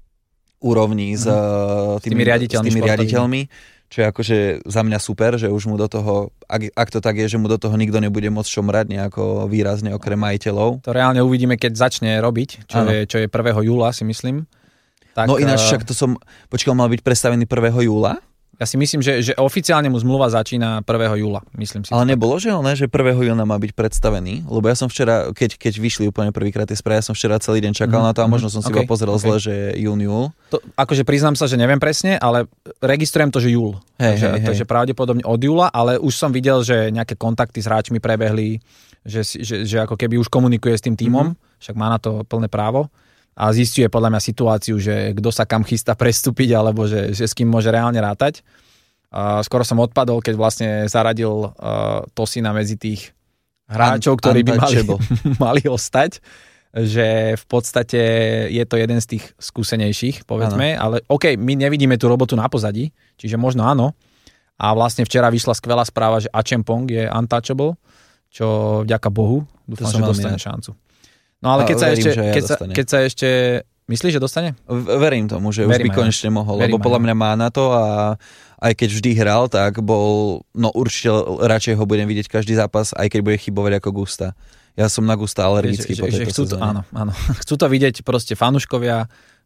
úrovni s tými riaditeľmi. Čo je akože za mňa super, že už mu do toho, ak to tak je, že mu do toho nikto nebude môcť šomrať nejako výrazne okrem majiteľov. To reálne uvidíme, keď začne robiť, čo je 1. júla, si myslím. Tak, no ináč však to mal byť predstavený 1. júla? Ja si myslím, že oficiálne mu zmluva začína 1. júla, myslím si. Ale nebolo, že 1. júna má byť predstavený? Lebo ja som včera, keď vyšli úplne prvýkrát tie správy, ja som včera celý deň čakal na to a možno som si iba pozrel zle, že júl. Akože priznám sa, že neviem presne, ale registrujem to, že júl. Takže pravdepodobne od júla, ale už som videl, že nejaké kontakty s hráčmi prebehli, že ako keby už komunikuje s tým tímom, však má na to plné právo. A zisťuje podľa mňa situáciu, že kto sa kam chystá prestúpiť, alebo že s kým môže reálne rátať. Skoro som odpadol, keď vlastne zaradil Tosina medzi tých hráčov, ktorí by mali ostať. Že v podstate je to jeden z tých skúsenejších, povedzme. Ale OK, my nevidíme tú robotu na pozadí, čiže možno áno. A vlastne včera vyšla skvelá správa, že Ačempong je untouchable, čo vďaka Bohu dúfam, že dostane šancu. No ale keď sa ešte... Myslíš, že dostane? Verím tomu, že už by konečne mohol, lebo podľa mňa má na to a aj keď vždy hral, tak bol... No určite radšej ho budem vidieť každý zápas, aj keď bude chybovať ako Gusta. Ja som na Gusta alergický po tejto sezóne. Áno. Chcú to vidieť proste fanúškovia,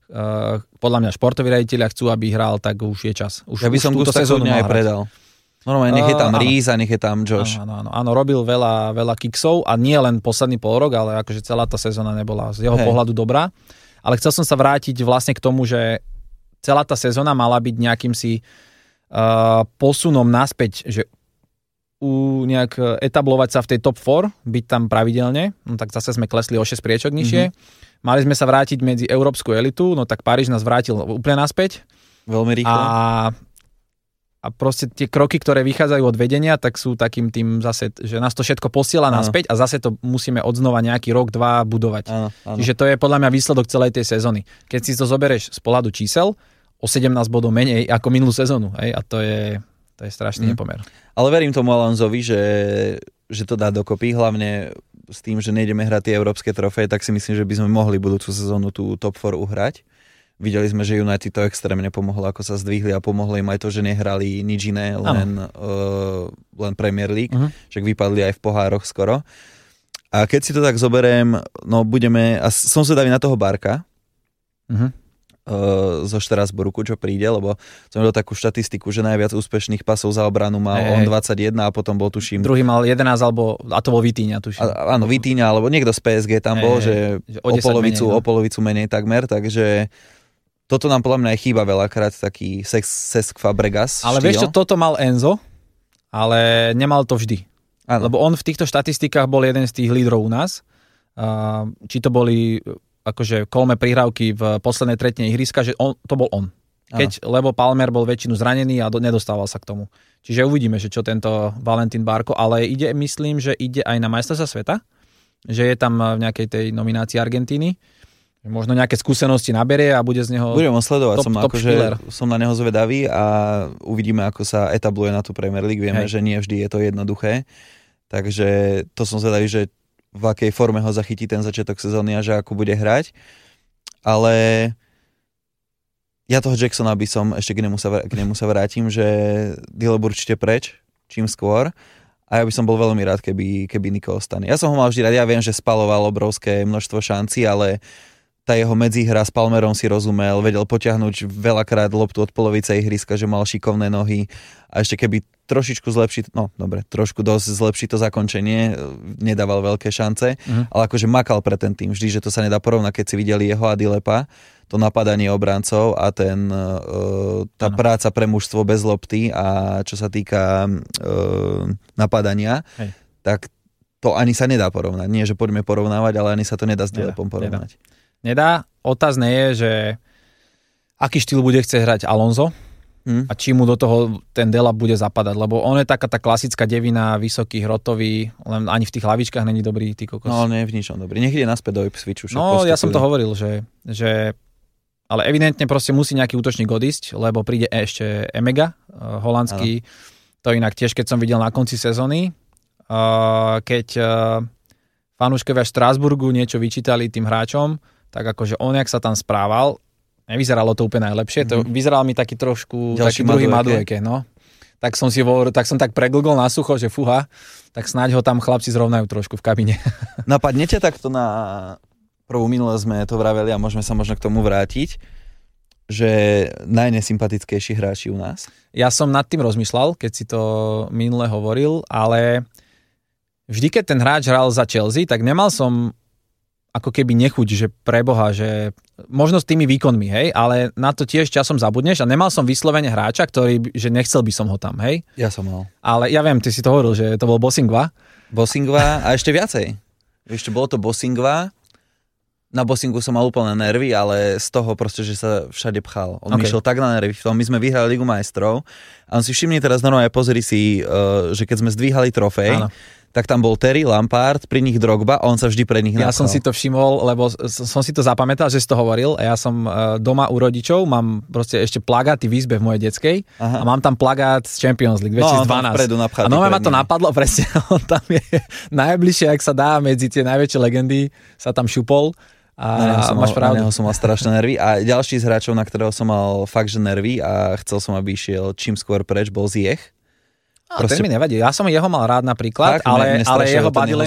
podľa mňa športoví riaditelia chcú, aby hral, tak už je čas. Ja by som Gusta sezónu aj predal. Normálne, nech je tam Rees a nech je tam Josh. Áno, robil veľa kiksov a nie len posledný pol rok, ale akože celá tá sezóna nebola z jeho pohľadu dobrá. Ale chcel som sa vrátiť vlastne k tomu, že celá tá sezóna mala byť nejakým si posunom naspäť, že nejak etablovať sa v tej top 4, byť tam pravidelne, no tak zase sme klesli o 6 priečok nižšie. Mali sme sa vrátiť medzi európsku elitu, no tak Paríž nás vrátil úplne naspäť. Veľmi rýchlo. A proste tie kroky, ktoré vychádzajú od vedenia, tak sú takým tým zase, že nás to všetko posiela naspäť a zase to musíme odznova nejaký rok, 2 budovať. Áno. Čiže to je podľa mňa výsledok celej tej sezóny. Keď si to zoberieš z pohľadu čísel, o 17 bodov menej ako minulú sezónu. Hej? A to je strašný nepomer. Ale verím tomu Alonsovi, že to dá dokopy, hlavne s tým, že nejdeme hrať tie európske trofeje, tak si myslím, že by sme mohli budúcu sezónu tú top 4 uhrať. Videli sme, že United to extrémne pomohlo, ako sa zdvihli a pomohlo im aj to, že nehrali nič iné, len Premier League, však vypadli aj v pohároch skoro. A keď si to tak zoberiem, no budeme, a som zvedavý na toho Barka, zo Štrasburku, čo príde, lebo som videl takú štatistiku, že najviac úspešných pasov za obranu mal on 21 a potom bol, tuším... Druhý mal 11, a to bol Vitíňa, tuším. Áno, Vitíňa, alebo niekto z PSG tam bol, že o polovicu menej takmer, takže toto nám podľa mňa aj chýba veľakrát, taký Cesc Fabregas ale štýl. Vieš čo, toto mal Enzo, ale nemal to vždy. Ano. Lebo on v týchto štatistikách bol jeden z tých lídrov u nás. Či to boli akože kolme prihrávky v poslednej tretine ihriska, že to bol on. Lebo Palmer bol väčšinu zranený a nedostával sa k tomu. Čiže uvidíme, že čo tento Valentín Barco, ale myslím, že ide aj na majstrovstvá sveta, že je tam v nejakej tej nominácii Argentíny. Možno nejaké skúsenosti naberie a bude z neho budem ho sledovať, som na neho zvedavý a uvidíme, ako sa etabluje na tú Premier League. Vieme, že nie vždy je to jednoduché. Takže to som zvedavý, že v akej forme ho zachytí ten začiatok sezóny a že ako bude hrať. Ale ja toho Jacksona by som, ešte k nemu sa vrátim, že Dileb určite preč, čím skôr. A ja by som bol veľmi rád, keby Nico ostane. Ja som ho mal vždy rád, ja viem, že spaloval obrovské množstvo šancí, ale tá jeho medzihra s Palmerom si rozumel, vedel potiahnuť veľakrát loptu od polovice ihriska, že mal šikovné nohy a ešte keby trošku dosť zlepší to zakončenie, nedával veľké šance, ale akože makal pre ten tým vždy, že to sa nedá porovnať, keď si videli jeho a Dilepa, to napadanie obrancov a tá práca pre mužstvo bez lopty a čo sa týka napadania, tak to ani sa nedá porovnať. Nie, že poďme porovnávať, ale ani sa to nedá s Dilepom porovnať. Nedá. Otázne je, že aký štýl bude chcieť hrať Alonso a či mu do toho ten Delap bude zapadať, lebo on je taká tá klasická devina, vysoký, hrotový, len ani v tých hlavičkách není dobrý, ty kokos. No, nie, v ničom dobrý. Nech ide naspäť do Ipswichu. No, ja som to hovoril, že ale evidentne proste musí nejaký útočník odísť, lebo príde ešte Emega, holandský, to inak tiež, keď som videl na konci sezóny, keď fanúškovia Štrasburgu niečo vyčítali tým hráčom, tak akože on, jak sa tam správal, nevyzeralo to úplne najlepšie. To vyzeral mi taký trošku, taký druhý Madueke, no. Tak som tak preglgol na sucho, že fúha, tak snáď ho tam chlapci zrovnajú trošku v kabine. Napadnete takto na prvú minule sme to vraveli a môžeme sa možno k tomu vrátiť, že najnesympatickejší hráči u nás? Ja som nad tým rozmýšľal, keď si to minule hovoril, ale vždy, keď ten hráč hral za Chelsea, tak nemal som ako keby nechuť, že preboha, že možno s tými výkonmi, hej, ale na to tiež časom zabudneš a nemal som vyslovene hráča, ktorý, že nechcel by som ho tam, hej. Ja som mal. Ale ja viem, ty si to hovoril, že to bol Bosingva. Bosingva a ešte viacej. Ešte bolo to Bosingva. Na Bosingu som mal úplne nervy, ale z toho proste, že sa všade pchal. On mi šiel tak na nervy. My sme vyhrali Ligu majstrov a on si všimni teraz normálne, pozri si, že keď sme zdvíhali trofej, tak tam bol Terry, Lampard, pri nich Drogba a on sa vždy pre nich napchal. Ja som si to všimol, lebo som si to zapamätal, že si to hovoril a ja som doma u rodičov, mám proste ešte plagáty v izbe v mojej detskej a mám tam plagát z Champions League 2012. A ma to napadlo, presne, on tam je najbližšie, ak sa dá, medzi tie najväčšie legendy sa tam šupol. A máš pravdu. Na neho som mal strašné nervy a ďalší z hráčov, na ktorého som mal fakt, že nervy a chcel som, aby išiel čím skôr preč, bol Ziyech. Ten mi nevadí. Ja som jeho mal rád napríklad, fakt, ale jeho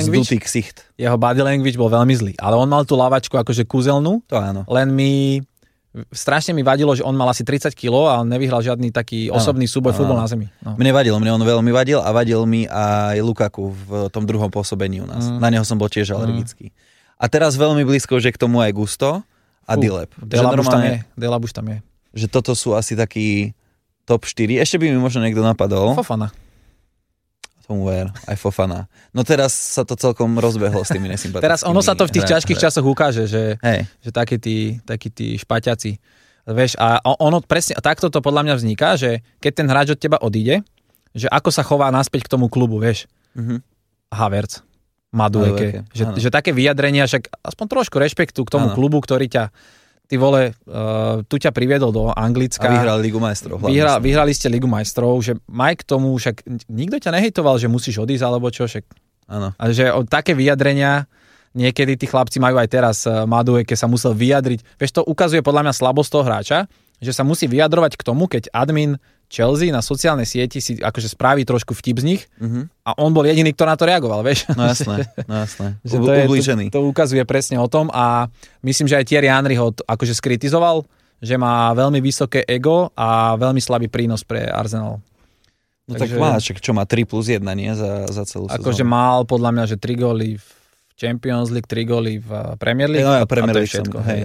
body language bol veľmi zlý. Ale on mal tú lavačku akože kúzelnú. To áno. Len strašne mi vadilo, že on mal asi 30 kg a on nevyhral žiadny taký osobný súboj futbol na zemi. No. Mne on veľmi vadil a vadil mi aj Lukaku v tom druhom pôsobení u nás. Na neho som bol tiež alergický. A teraz veľmi blízko, že k tomu aj Gusto a Dilep. Delap už tam je. Že toto sú asi takí top 4. Ešte by mi možno niekto napadol. Fofana. Tomu ver, aj Fofana. No teraz sa to celkom rozbehlo s tými nesympatickými. Teraz ono sa to v tých ťažkých časoch ukáže, že takí tí špaťaci. Vieš, a ono presne, takto to podľa mňa vzniká, že keď ten hráč od teba odíde, že ako sa chová naspäť k tomu klubu, vieš. Havertz, Madueke. Že také vyjadrenia, však aspoň trošku rešpektu k tomu klubu, ktorý ťa ty vole, tu ťa priviedol do Anglicka. A vyhrali Ligu majstrov. Vyhrali ste Ligu majstrov, že maj k tomu, však nikto ťa nehejtoval, že musíš odísť, alebo čo, však. Áno. A že také vyjadrenia, niekedy tí chlapci majú aj teraz, Madueke sa musel vyjadriť. Vieš, to ukazuje podľa mňa slabosť toho hráča, že sa musí vyjadrovať k tomu, keď admin Chelsea na sociálnej sieti si akože spraví trošku vtip z nich a on bol jediný, kto na to reagoval, vieš. No jasné. Ublížený. To ukazuje presne o tom a myslím, že aj Thierry Henry ho akože skritizoval, že má veľmi vysoké ego a veľmi slabý prínos pre Arsenal. No takže, tak má, čo má 3+1, nie? Za celú sezónu. Akože mal podľa mňa, že 3 góly v Champions League, 3 góly v Premier League. No ja Premier League všetko, hej.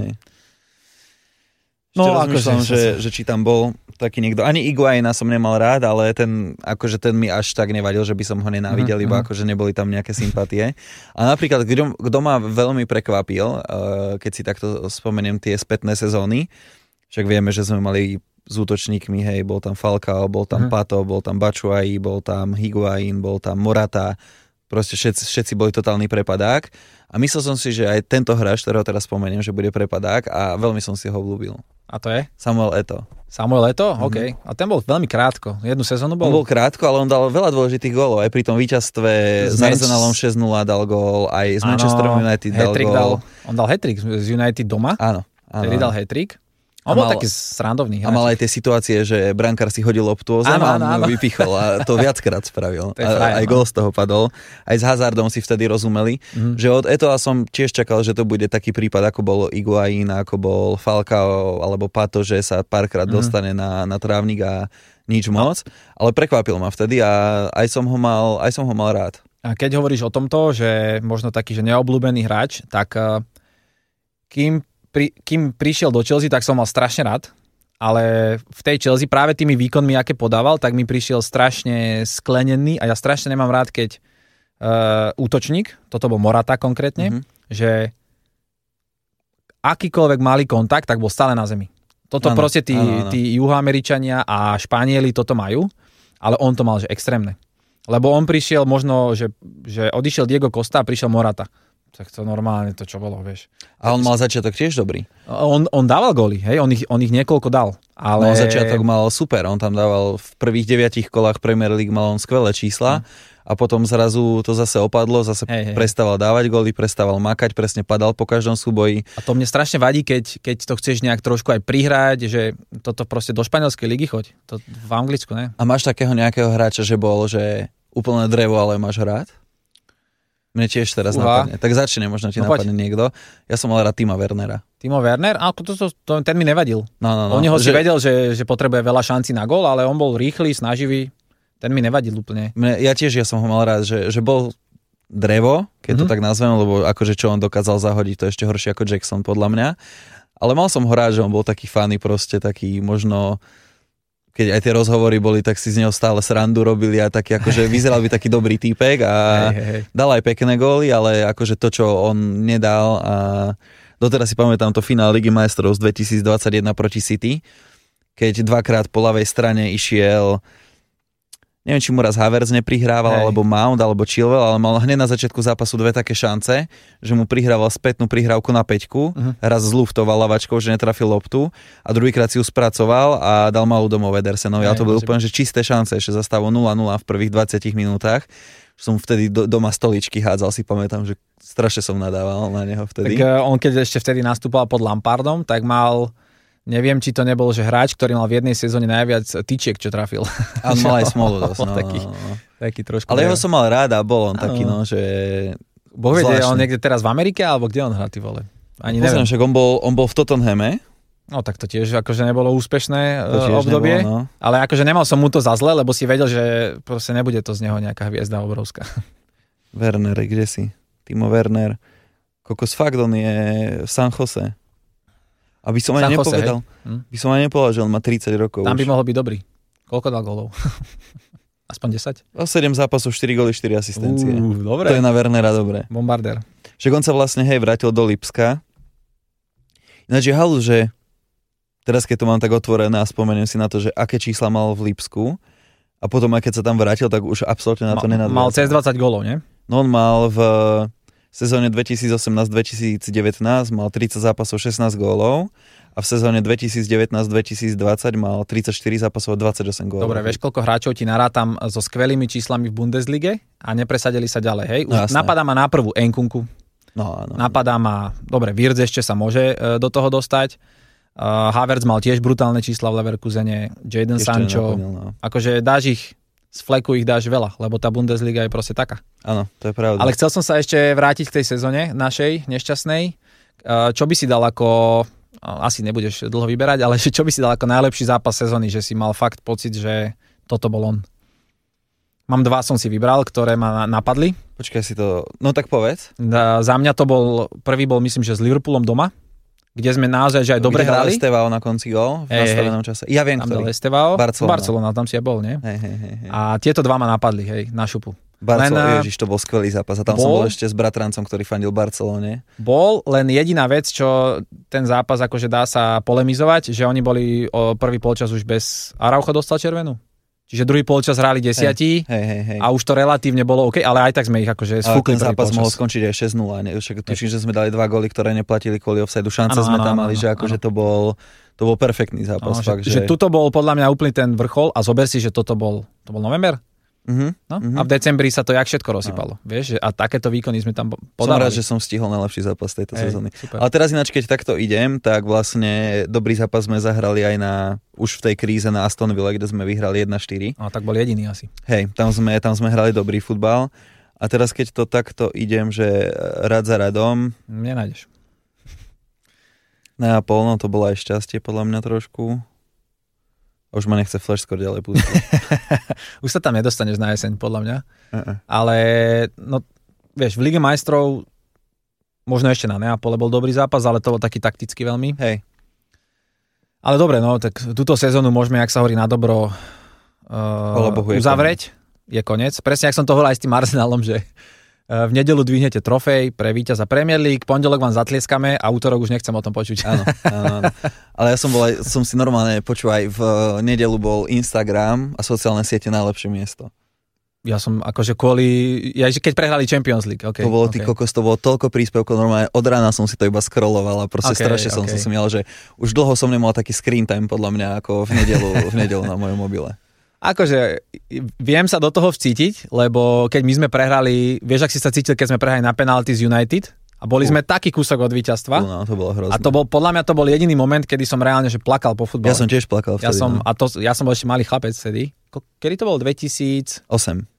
No, rozmýšľam, že či tam bol taký niekto. Ani Higuaína som nemal rád, ale ten mi až tak nevadil, že by som ho nenávidel, iba akože neboli tam nejaké sympatie. A napríklad, kto ma veľmi prekvapil, keď si takto spomeniem tie spätné sezóny, však vieme, že sme mali s útočníkmi, hej, bol tam Falcao, bol tam Pato, bol tam Batshuayi, bol tam Higuaín, bol tam Morata, proste všetci boli totálny prepadák. A myslel som si, že aj tento hráč, ktorého teraz spomeniem, že bude prepadák a veľmi som si ho obľúbil. A to je? Samuel Eto'o. OK. A ten bol veľmi krátko. Jednu sezónu bol? On bol krátko, ale on dal veľa dôležitých gólov. Aj pri tom víťazstve s Arsenalom 6-0 dal gól, aj z Manchester United dal gól. On dal hat-trick z United doma. Áno. Vtedy dal hat-trick. On bol taký srandovný hráč. A mal aj tie situácie, že brankár si hodil loptu o zem a on vypichol a to viackrát spravil. Aj gól z toho padol. Aj s Hazardom si vtedy rozumeli. Že od Eto'a som tiež čakal, že to bude taký prípad, ako bol Higuaín, ako bol Falcao alebo Pato, že sa párkrát dostane na trávnik a nič moc. Ale prekvapil ma vtedy a aj som ho mal rád. A keď hovoríš o tomto, že možno taký, že neobľúbený hráč, tak kým prišiel do Chelsea, tak som mal strašne rád, ale v tej Chelsea práve tými výkonmi, aké podával, tak mi prišiel strašne sklenený a ja strašne nemám rád, keď útočník, toto bol Morata konkrétne, že akýkoľvek malý kontakt, tak bol stále na zemi. Toto proste tí Juhoameričania a Španieli toto majú, ale on to mal, že extrémne. Lebo on prišiel možno, že odišiel Diego Costa a prišiel Morata. Tak to normálne to, čo bolo, vieš. A on mal začiatok tiež dobrý. On dával góly, hej, on ich niekoľko dal. Ale... No začiatok mal super, on tam dával v prvých 9 kolách Premier League mal on skvelé čísla a potom zrazu to zase opadlo, prestával dávať góly, prestával makať, presne padal po každom súboji. A to mne strašne vadí, keď to chceš nejak trošku aj prihrať, že toto proste do španielskej ligy choď. To v Anglicku, ne? A máš takého nejakého hráča, že bol, že úplne drevo, ale máš rád? Mne tiež teraz napadne. Tak začne, možno ti napadne niekto. Ja som mal rád Tima Wernera. Timo Werner? A ten mi nevadil. No. O neho si vedel, že potrebuje veľa šancí na gól, ale on bol rýchly, snaživý. Ten mi nevadil úplne. Ja som ho mal rád, že bol drevo, keď to tak nazvem, lebo akože čo on dokázal zahodiť, to je ešte horšie ako Jackson podľa mňa. Ale mal som ho rád, že on bol taký funny, proste taký možno... Keď aj tie rozhovory boli, tak si z neho stále srandu robili a taký akože vyzeral by taký dobrý týpek a dal aj pekné góly, ale akože to, čo on nedal a doteraz si pamätám to finál Ligy majstrov z 2021 proti City, keď dvakrát po ľavej strane išiel, neviem, či mu raz Havertz neprihrával, alebo Mount, alebo Chilwell, ale mal hneď na začiatku zápasu dve také šance, že mu prihrával spätnú prihrávku na 5, raz zluftoval lavačkou, že netrafil loptu a druhýkrát si ju spracoval a dal malú domov Edersenovi. A to bolo úplne, že čisté šance, ešte za stavu 0-0 v prvých 20 minútach. Som vtedy doma stoličky hádzal, si pamätám, že strašne som nadával na neho vtedy. Tak on keď ešte vtedy nastúpal pod Lampardom, tak mal... Neviem, či to nebol, že hráč, ktorý mal v jednej sezóne najviac tyčiek, čo trafil. A on mal aj smolu dosť. Taký trošku. Ale jeho som mal rád a bol on taký, že... Boh vie, on niekde teraz v Amerike, alebo kde on hrá, ty vole? Ani neviem. Však on bol v Tottenhame. No tak to tiež akože nebolo úspešné obdobie, ale akože nemal som mu to za zle, lebo si vedel, že proste nebude to z neho nejaká hviezda obrovská. Werner, kde si? Timo Werner. Kokos fakt, on je v San Jose. Aby som ani nepovedal. By som ani nepovedal, že on má 30 rokov. Tam by mohol byť dobrý. Koľko dal gólov? Aspoň 10? 7 zápasov, 4 góly, 4 asistencie. Dobre. To je na Wernera dobré. Bombardér. Však on sa vlastne, vrátil do Lipska. Ináč je halus, že teraz keď to mám tak otvorené a spomeniem si na to, že aké čísla mal v Lipsku a potom aj keď sa tam vrátil, tak už absolútne na to nenadviazal. Mal cez 20 gólov, nie? No on mal v sezóne 2018-2019 mal 30 zápasov, 16 gólov a v sezóne 2019-2020 mal 34 zápasov a 28 gólov. Dobre, vieš, koľko hráčov ti narátam so skvelými číslami v Bundeslige a nepresadili sa ďalej, hej? Už napadá ma na prvú Enkunku. No. Napadá ma, dobre, Wirtz ešte sa môže do toho dostať. Havertz mal tiež brutálne čísla v Leverkusene, Jadon Sancho. Akože dáš ich, z fleku ich dáš veľa, lebo tá Bundesliga je proste taká. Áno, to je pravda. Ale chcel som sa ešte vrátiť k tej sezóne našej, nešťastnej. Čo by si dal ako, asi nebudeš dlho vyberať, ale čo by si dal ako najlepší zápas sezóny, že si mal fakt pocit, že toto bol on? Mám 2, som si vybral, ktoré ma napadli. Počkaj si to, no tak povedz. Za mňa to bol, prvý bol myslím, že s Liverpoolom doma, kde sme naozaj že aj dobre hrali. Estevao na konci gól v nastavenom čase. Ja viem, ktorý. Estevao. Barcelona, tam si aj bol, nie? Hej. A tieto 2 ma napadli, na šupu. Ježiš, to bol skvelý zápas. A tam som bol ešte s bratrancom, ktorý fandil Barcelone. Bol len jediná vec, čo ten zápas akože dá sa polemizovať, že oni boli prvý polčas už bez Araujo dostal červenú. Čiže druhý polčas hrali 10 a už to relatívne bolo OK, ale aj tak sme ich akože sfúkli. Ten zápas mohol skončiť aj 6-0. Však tuším, že sme dali 2 góly, ktoré neplatili kvôli offside. Šance sme tam mali, že akože to bol perfektný zápas. Fakt, že tuto bol podľa mňa úplný ten vrchol a zober si, že to bol november. A v decembri sa to jak všetko rozsypalo. Vieš, a takéto výkony sme tam podávali. Som rád, že som stihol najlepší zápas tejto sezóny. Ale teraz ináč, keď takto idem, tak vlastne dobrý zápas sme zahrali aj už v tej kríze na Aston Villa, kde sme vyhrali 1-4. A tak bol jediný asi. Hej, tam sme hrali dobrý futbal. A teraz, keď to takto idem, že rad za radom... Nenájdeš. Neapol, no to bolo aj šťastie podľa mňa trošku. Už ma nechce Flash skôr ďalej pustiť. Už sa tam nedostaneš na jeseň, podľa mňa. Ale, no, vieš, v Lige majstrov možno ešte na Neapole bol dobrý zápas, ale to bol taký takticky veľmi. Hej. Ale dobre, no, tak túto sezónu môžeme, jak sa hovorí, na dobro uzavrieť. Je koniec. Presne, jak som to hovoril aj s tým Arsenalom, že v nedeľu dvihnete trofej pre víťaza Premier League, pondelok vám zatlieskame a útorok už nechcem o tom počuť. Áno. Ale ja som si normálne počúvaj, v nedeľu bol Instagram a sociálne siete najlepšie miesto. Ja som akože keď prehrali Champions League. Okay, to bolo, ty kokos, to bolo toľko príspevkov, normálne od rána som si to iba scrolloval a proste strašne som sa smial, že už dlho som nemal taký screen time podľa mňa ako v nedeľu na mojom mobile. Akože viem sa do toho vcítiť, lebo keď my sme prehrali, vieš, ak si sa cítil, keď sme prehrali na penalty z United a boli sme taký kúsok od víťazstva. No, to bolo hrozné. A to bol, podľa mňa to bol jediný moment, kedy som reálne že plakal po futbale. Ja som tiež plakal vtedy. Ja som bol ešte malý chlapec vtedy. Kedy to bol? 2008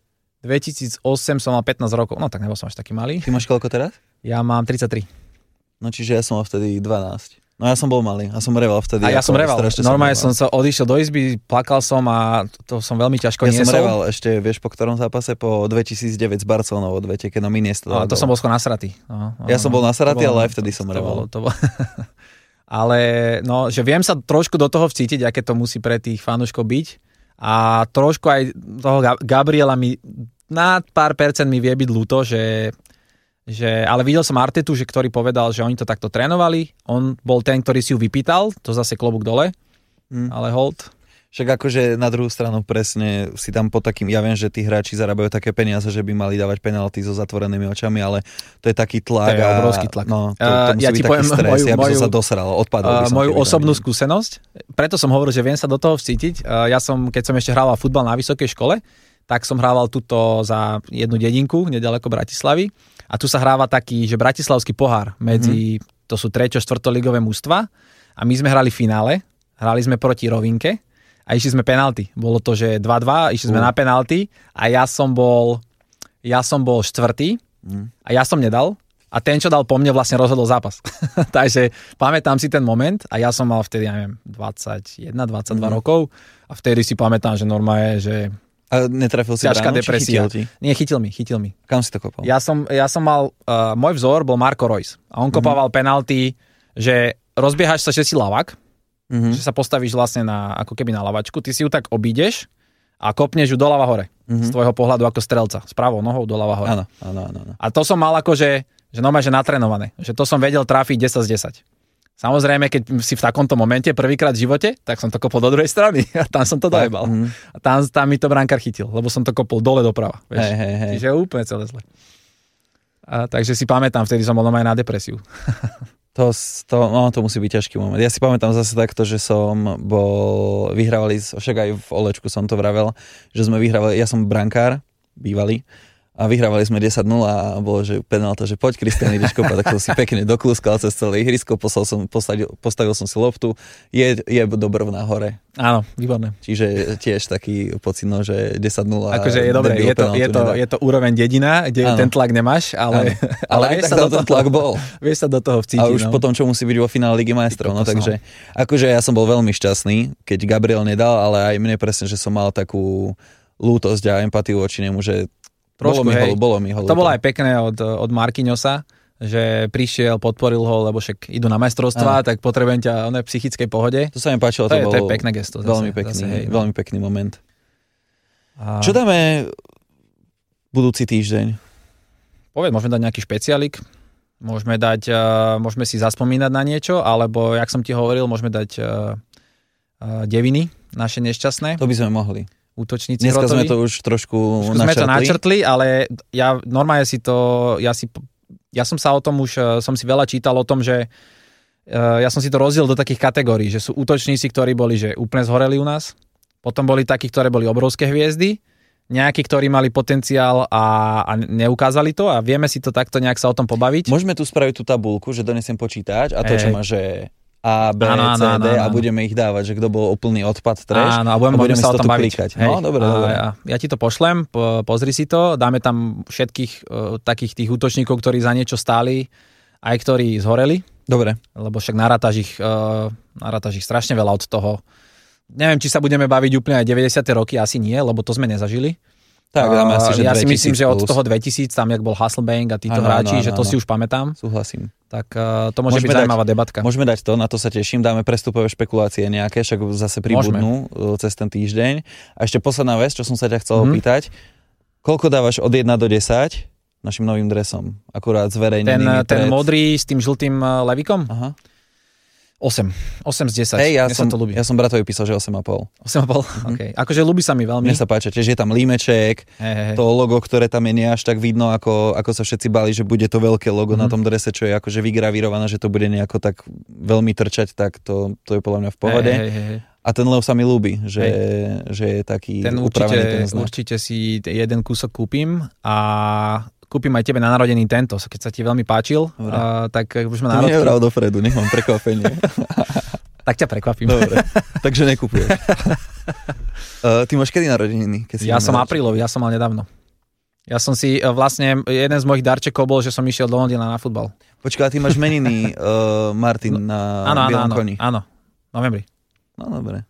som mal 15 rokov. No tak nebol som až taký malý. Ty máš koľko teraz? Ja mám 33. No čiže ja som mal vtedy 12. No ja som bol malý a som reval vtedy. A ja som reval. Normálne som sa odišiel do izby, plakal som a to som veľmi ťažko niesol. Ja som reval ešte, vieš, po ktorom zápase? Po 2009 s Barcelonou odvete, keď nám Iniesta dal. To som bol skôr nasratý. Ja som bol nasratý, ale aj vtedy som reval. Ale no, že viem sa trošku do toho vcítiť, aké to musí pre tých fanúškov byť. A trošku aj toho Gabriela mi na pár percent mi vie byť ľúto, ale videl som Artetu, ktorý povedal, že oni to takto trénovali. On bol ten, ktorý si ju vypýtal, to zase klobúk dole, ale hold. Však akože na druhú stranu presne si tam pod takým, ja viem, že tí hráči zarábajú také peniaze, že by mali dávať penalty so zatvorenými očami, ale to je taký tlak. To je obrovský tlak. No, to musí byť taký stres, ja by som sa dosral, odpadol by som. Moju osobnú skúsenosť, preto som hovoril, že viem sa do toho vcítiť. Keď som ešte hrával futbal na vysokej škole, tak som hrával tuto za jednu dedinku, nedaleko Bratislavy. A tu sa hráva taký, že bratislavský pohár medzi, to sú 3. 4. ligové mužstva a my sme hrali finále, hrali sme proti Rovinke a išli sme penalty. Bolo to, že 2-2, išli sme na penalty a ja som bol štvrtý a ja som nedal a ten, čo dal po mne, vlastne rozhodol zápas. Takže pamätám si ten moment a ja som mal vtedy, ja neviem, 21, 22 rokov a vtedy si pamätám, že normálne, že a netrafil si ťažká bránu, depresia. Chytil ti? Nie, chytil mi. Kam si to kopal? Ja som mal, môj vzor bol Marco Reus a on kopával penalty, že rozbiehaš sa, že si lavák, že sa postavíš vlastne ako keby na lavačku, ty si ju tak obídeš a kopneš ju doľava hore. Z tvojho pohľadu ako strelca. S pravou nohou doľava hore. Áno. A to som mal akože, že normálne, že natrénované. Že to som vedel trafiť 10 z 10. Samozrejme, keď si v takomto momente prvýkrát v živote, tak som to kopol do druhej strany a tam som to dojebal. A tam mi to brankár chytil, lebo som to kopol dole doprava. Vieš? Hej. Čiže úplne celé zle. A takže si pamätám, vtedy som bol aj na depresiu. To musí byť ťažký moment. Ja si pamätám zase takto, že vyhrávali, však aj v Olečku som to vravel, že sme vyhrávali, ja som brankár, bývalý, a vyhrávali sme 10-0 a bolo, že penálta, že poď Kristián, ideš kopať, tak to si pekne doklúskal cez celé ihrisko, postavil som si loptu, je dobrovná hore. Áno, výborné. Čiže tiež taký pocit, že 10-0. Akože je dobré, je to úroveň dedina, kde ten tlak nemáš, ale aj tak ten tlak bol. Vieš sa do toho vcítiť. A už potom, čo musí byť vo finále Ligy majstrov, takže akože ja som bol veľmi šťastný, keď Gabriel nedal, ale aj mne presne, že som mal takú lútosť a empatiu voči nemu, že trošku, bolo mi ho. To bolo aj pekné od Marquinhosa, že prišiel, podporil ho, lebo však idú na majstrovstvá, tak potrebujem ťa v psychickej pohode. To sa mi páčilo, to je pekné gesto. Veľmi pekný moment. Čo dáme budúci týždeň? Povedz, môžeme dať nejaký špeciálik, môžeme si zaspomínať na niečo, alebo, jak som ti hovoril, môžeme dať deviny, naše nešťastné. To by sme mohli. Útočníci dneska rotoví. Sme to už trošku sme to načrtli, ale ja normálne ja som sa o tom už, som si veľa čítal o tom, že ja som si to rozdiel do takých kategórií, že sú útočníci, ktorí boli že úplne zhoreli u nás, potom boli takí, ktoré boli obrovské hviezdy, nejakí, ktorí mali potenciál a neukázali to a vieme si to takto nejak sa o tom pobaviť. Môžeme tu spraviť tú tabuľku, že donesem počítač a to, čo má, že A, B, C, D a budeme ich dávať, že kto bol úplný odpad, trash. Áno, a budeme sa o tom baviť. Klikať. No, dobre. Ja ti to pošlem, pozri si to, dáme tam všetkých takých tých útočníkov, ktorí za niečo stáli, aj ktorí zhoreli. Dobre. Lebo však narátaš ich strašne veľa od toho. Neviem, či sa budeme baviť úplne aj 90. roky, asi nie, lebo to sme nezažili. Tak, dáme asi, že ja si myslím, že od plus. toho 2000, tam jak bol Hasselbank a títo hráči, že to si už pamätám. Súhlasím. Tak to môže byť zaujímavá debatka. Môžeme dať to, na to sa teším, dáme prestupové špekulácie nejaké, však zase pribudnú cez ten týždeň. A ešte posledná vec, čo som sa ťa chcel opýtať, koľko dávaš od 1 do 10 našim novým dresom? Akurát zverejnený. Ten modrý s tým žltým levikom? Aha. 8 z 10. Hej, sa to ľúbi. Ja som bratovi písal, že 8,5. 8,5? OK. Akože ľúbi sa mi veľmi. Mne sa páči, tiež je tam límeček, to logo, ktoré tam je nie až tak vidno, ako sa všetci báli, že bude to veľké logo na tom drese, čo je akože vygravírované, že to bude nejako tak veľmi trčať, tak to je podľa mňa v pohode. A ten lev sa mi ľúbi, že je taký upravený ten znak. Určite si jeden kúsok kúpim a kúpim aj tebe na narodený tento, keď sa ti veľmi páčil, tak už ma národky. Ty mi nevral dopredu, nech mám prekvapenie. Tak ťa prekvapím. Dobre, takže nekúpuješ. Ty máš kedy narodeniny? Ja som aprílový, ja som mal nedávno. Ja som si vlastne, jeden z mojich darčekov bol, že som išiel do Londýna na futbal. Počkaj, ty máš meniny, Martin, na bielom koni. Áno, novembri. No dobre.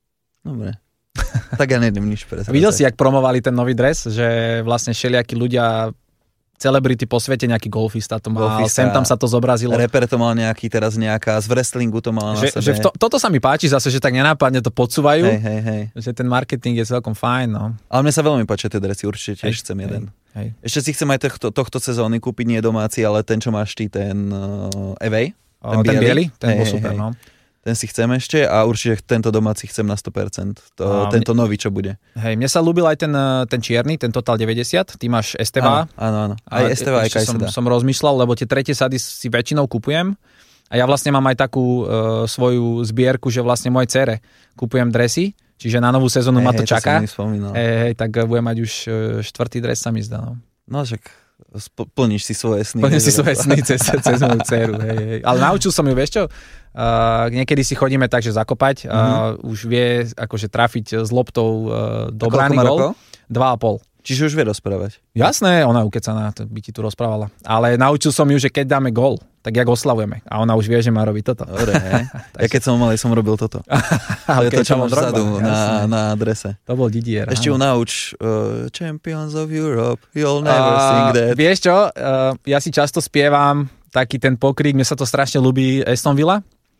Tak ja nejdem nič prezrať. Videl si, jak promovali ten nový dres, že vlastne všelijakí ľudia, celebrity po svete, nejaký golfista to mal, sem tam sa to zobrazilo. Reper to mal nejaký, teraz nejaká z wrestlingu to mal na sebe. Toto sa mi páči zase, že tak nenápadne to podsúvajú. Hej. Že ten marketing je celkom fajn, no. Ale mne sa veľmi páčia tie dresy, určite tiež chcem jeden. Hej. Ešte si chcem aj tohto sezóny kúpiť, nie domáci, ale ten, čo máš ty, ten Evej. Ten biely, ten bol super, no. Ten si chcem ešte a určite tento domáci chcem na 100%. Tento nový, čo bude. Hej, mne sa ľúbil aj ten čierny, ten Total 90. Ty máš Esteva. Áno. Aj Esteva, aj Kajseda. Som rozmýšľal, lebo tie tretie sady si väčšinou kupujem. A ja vlastne mám aj takú svoju zbierku, že vlastne mojej dcere kupujem dresy, čiže na novú sezónu ma to čaká. Tak budem mať už 4. dres, sa mi zdá. No však plníš si svoje sny. Cez moju dceru. Hej. Ale naučil som ju, vieš čo? Niekedy si chodíme tak, že zakopať. Už vie akože trafiť s loptou do brány gól. 2,5. Čiže už vie rozprávať. Jasné, ona ukecaná, to by ti tu rozprávala. Ale naučil som ju, že keď dáme gól, tak jak oslavujeme. A ona už vie, že má robiť toto. Dobre, ja keď som malý, som robil toto. To je to, čo máš vzadu na adrese. To bol Didier. Ešte ju nauč Champions of Europe, you'll never sing that. Vieš čo, ja si často spievam taký ten pokrik, mne sa to strašne ľúbi Aston Villa.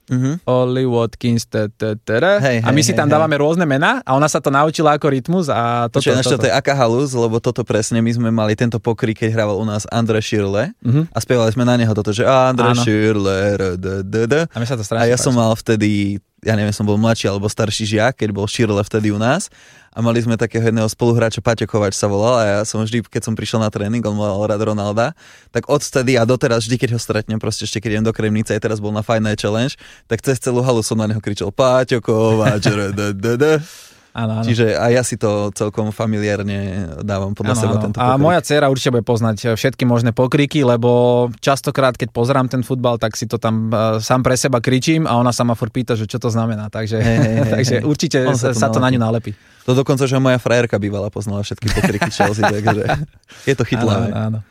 Ollie Watkins, a my si tam dávame rôzne mená a ona sa to naučila ako rytmus a toto. To je aká halus, lebo toto presne, my sme mali tento pokrik, keď hrával u nás Andre Schürrle a spievali sme na neho toto, že Andre Schürrle, a my sa to strašne a ja som mal vtedy, ja neviem, som bol mladší alebo starší žiak, keď bol Schürrle vtedy u nás a mali sme takého jedného spoluhráča, Paťo Kovač sa volal a ja som vždy, keď som prišiel na tréning, on mal rád Ronalda, tak odvtedy a doteraz vždy, keď ho stretnem, proste ešte keď idem do Kremnice, aj teraz bol na Fight Night Challenge, tak cez celú halu som na neho kričal Paťo Kovač, Áno. Čiže aj ja si to celkom familiárne dávam podľa seba tento pokrik. A moja dcéra určite bude poznať všetky možné pokriky, lebo častokrát, keď pozerám ten futbal, tak si to tam sám pre seba kričím a ona sa ma furt pýta, že čo to znamená. Takže, takže určite sa to na ňu nalepí. To dokonca, že moja frajerka bývala poznala všetky pokriky Chelsea, takže je to chytlavé. Áno.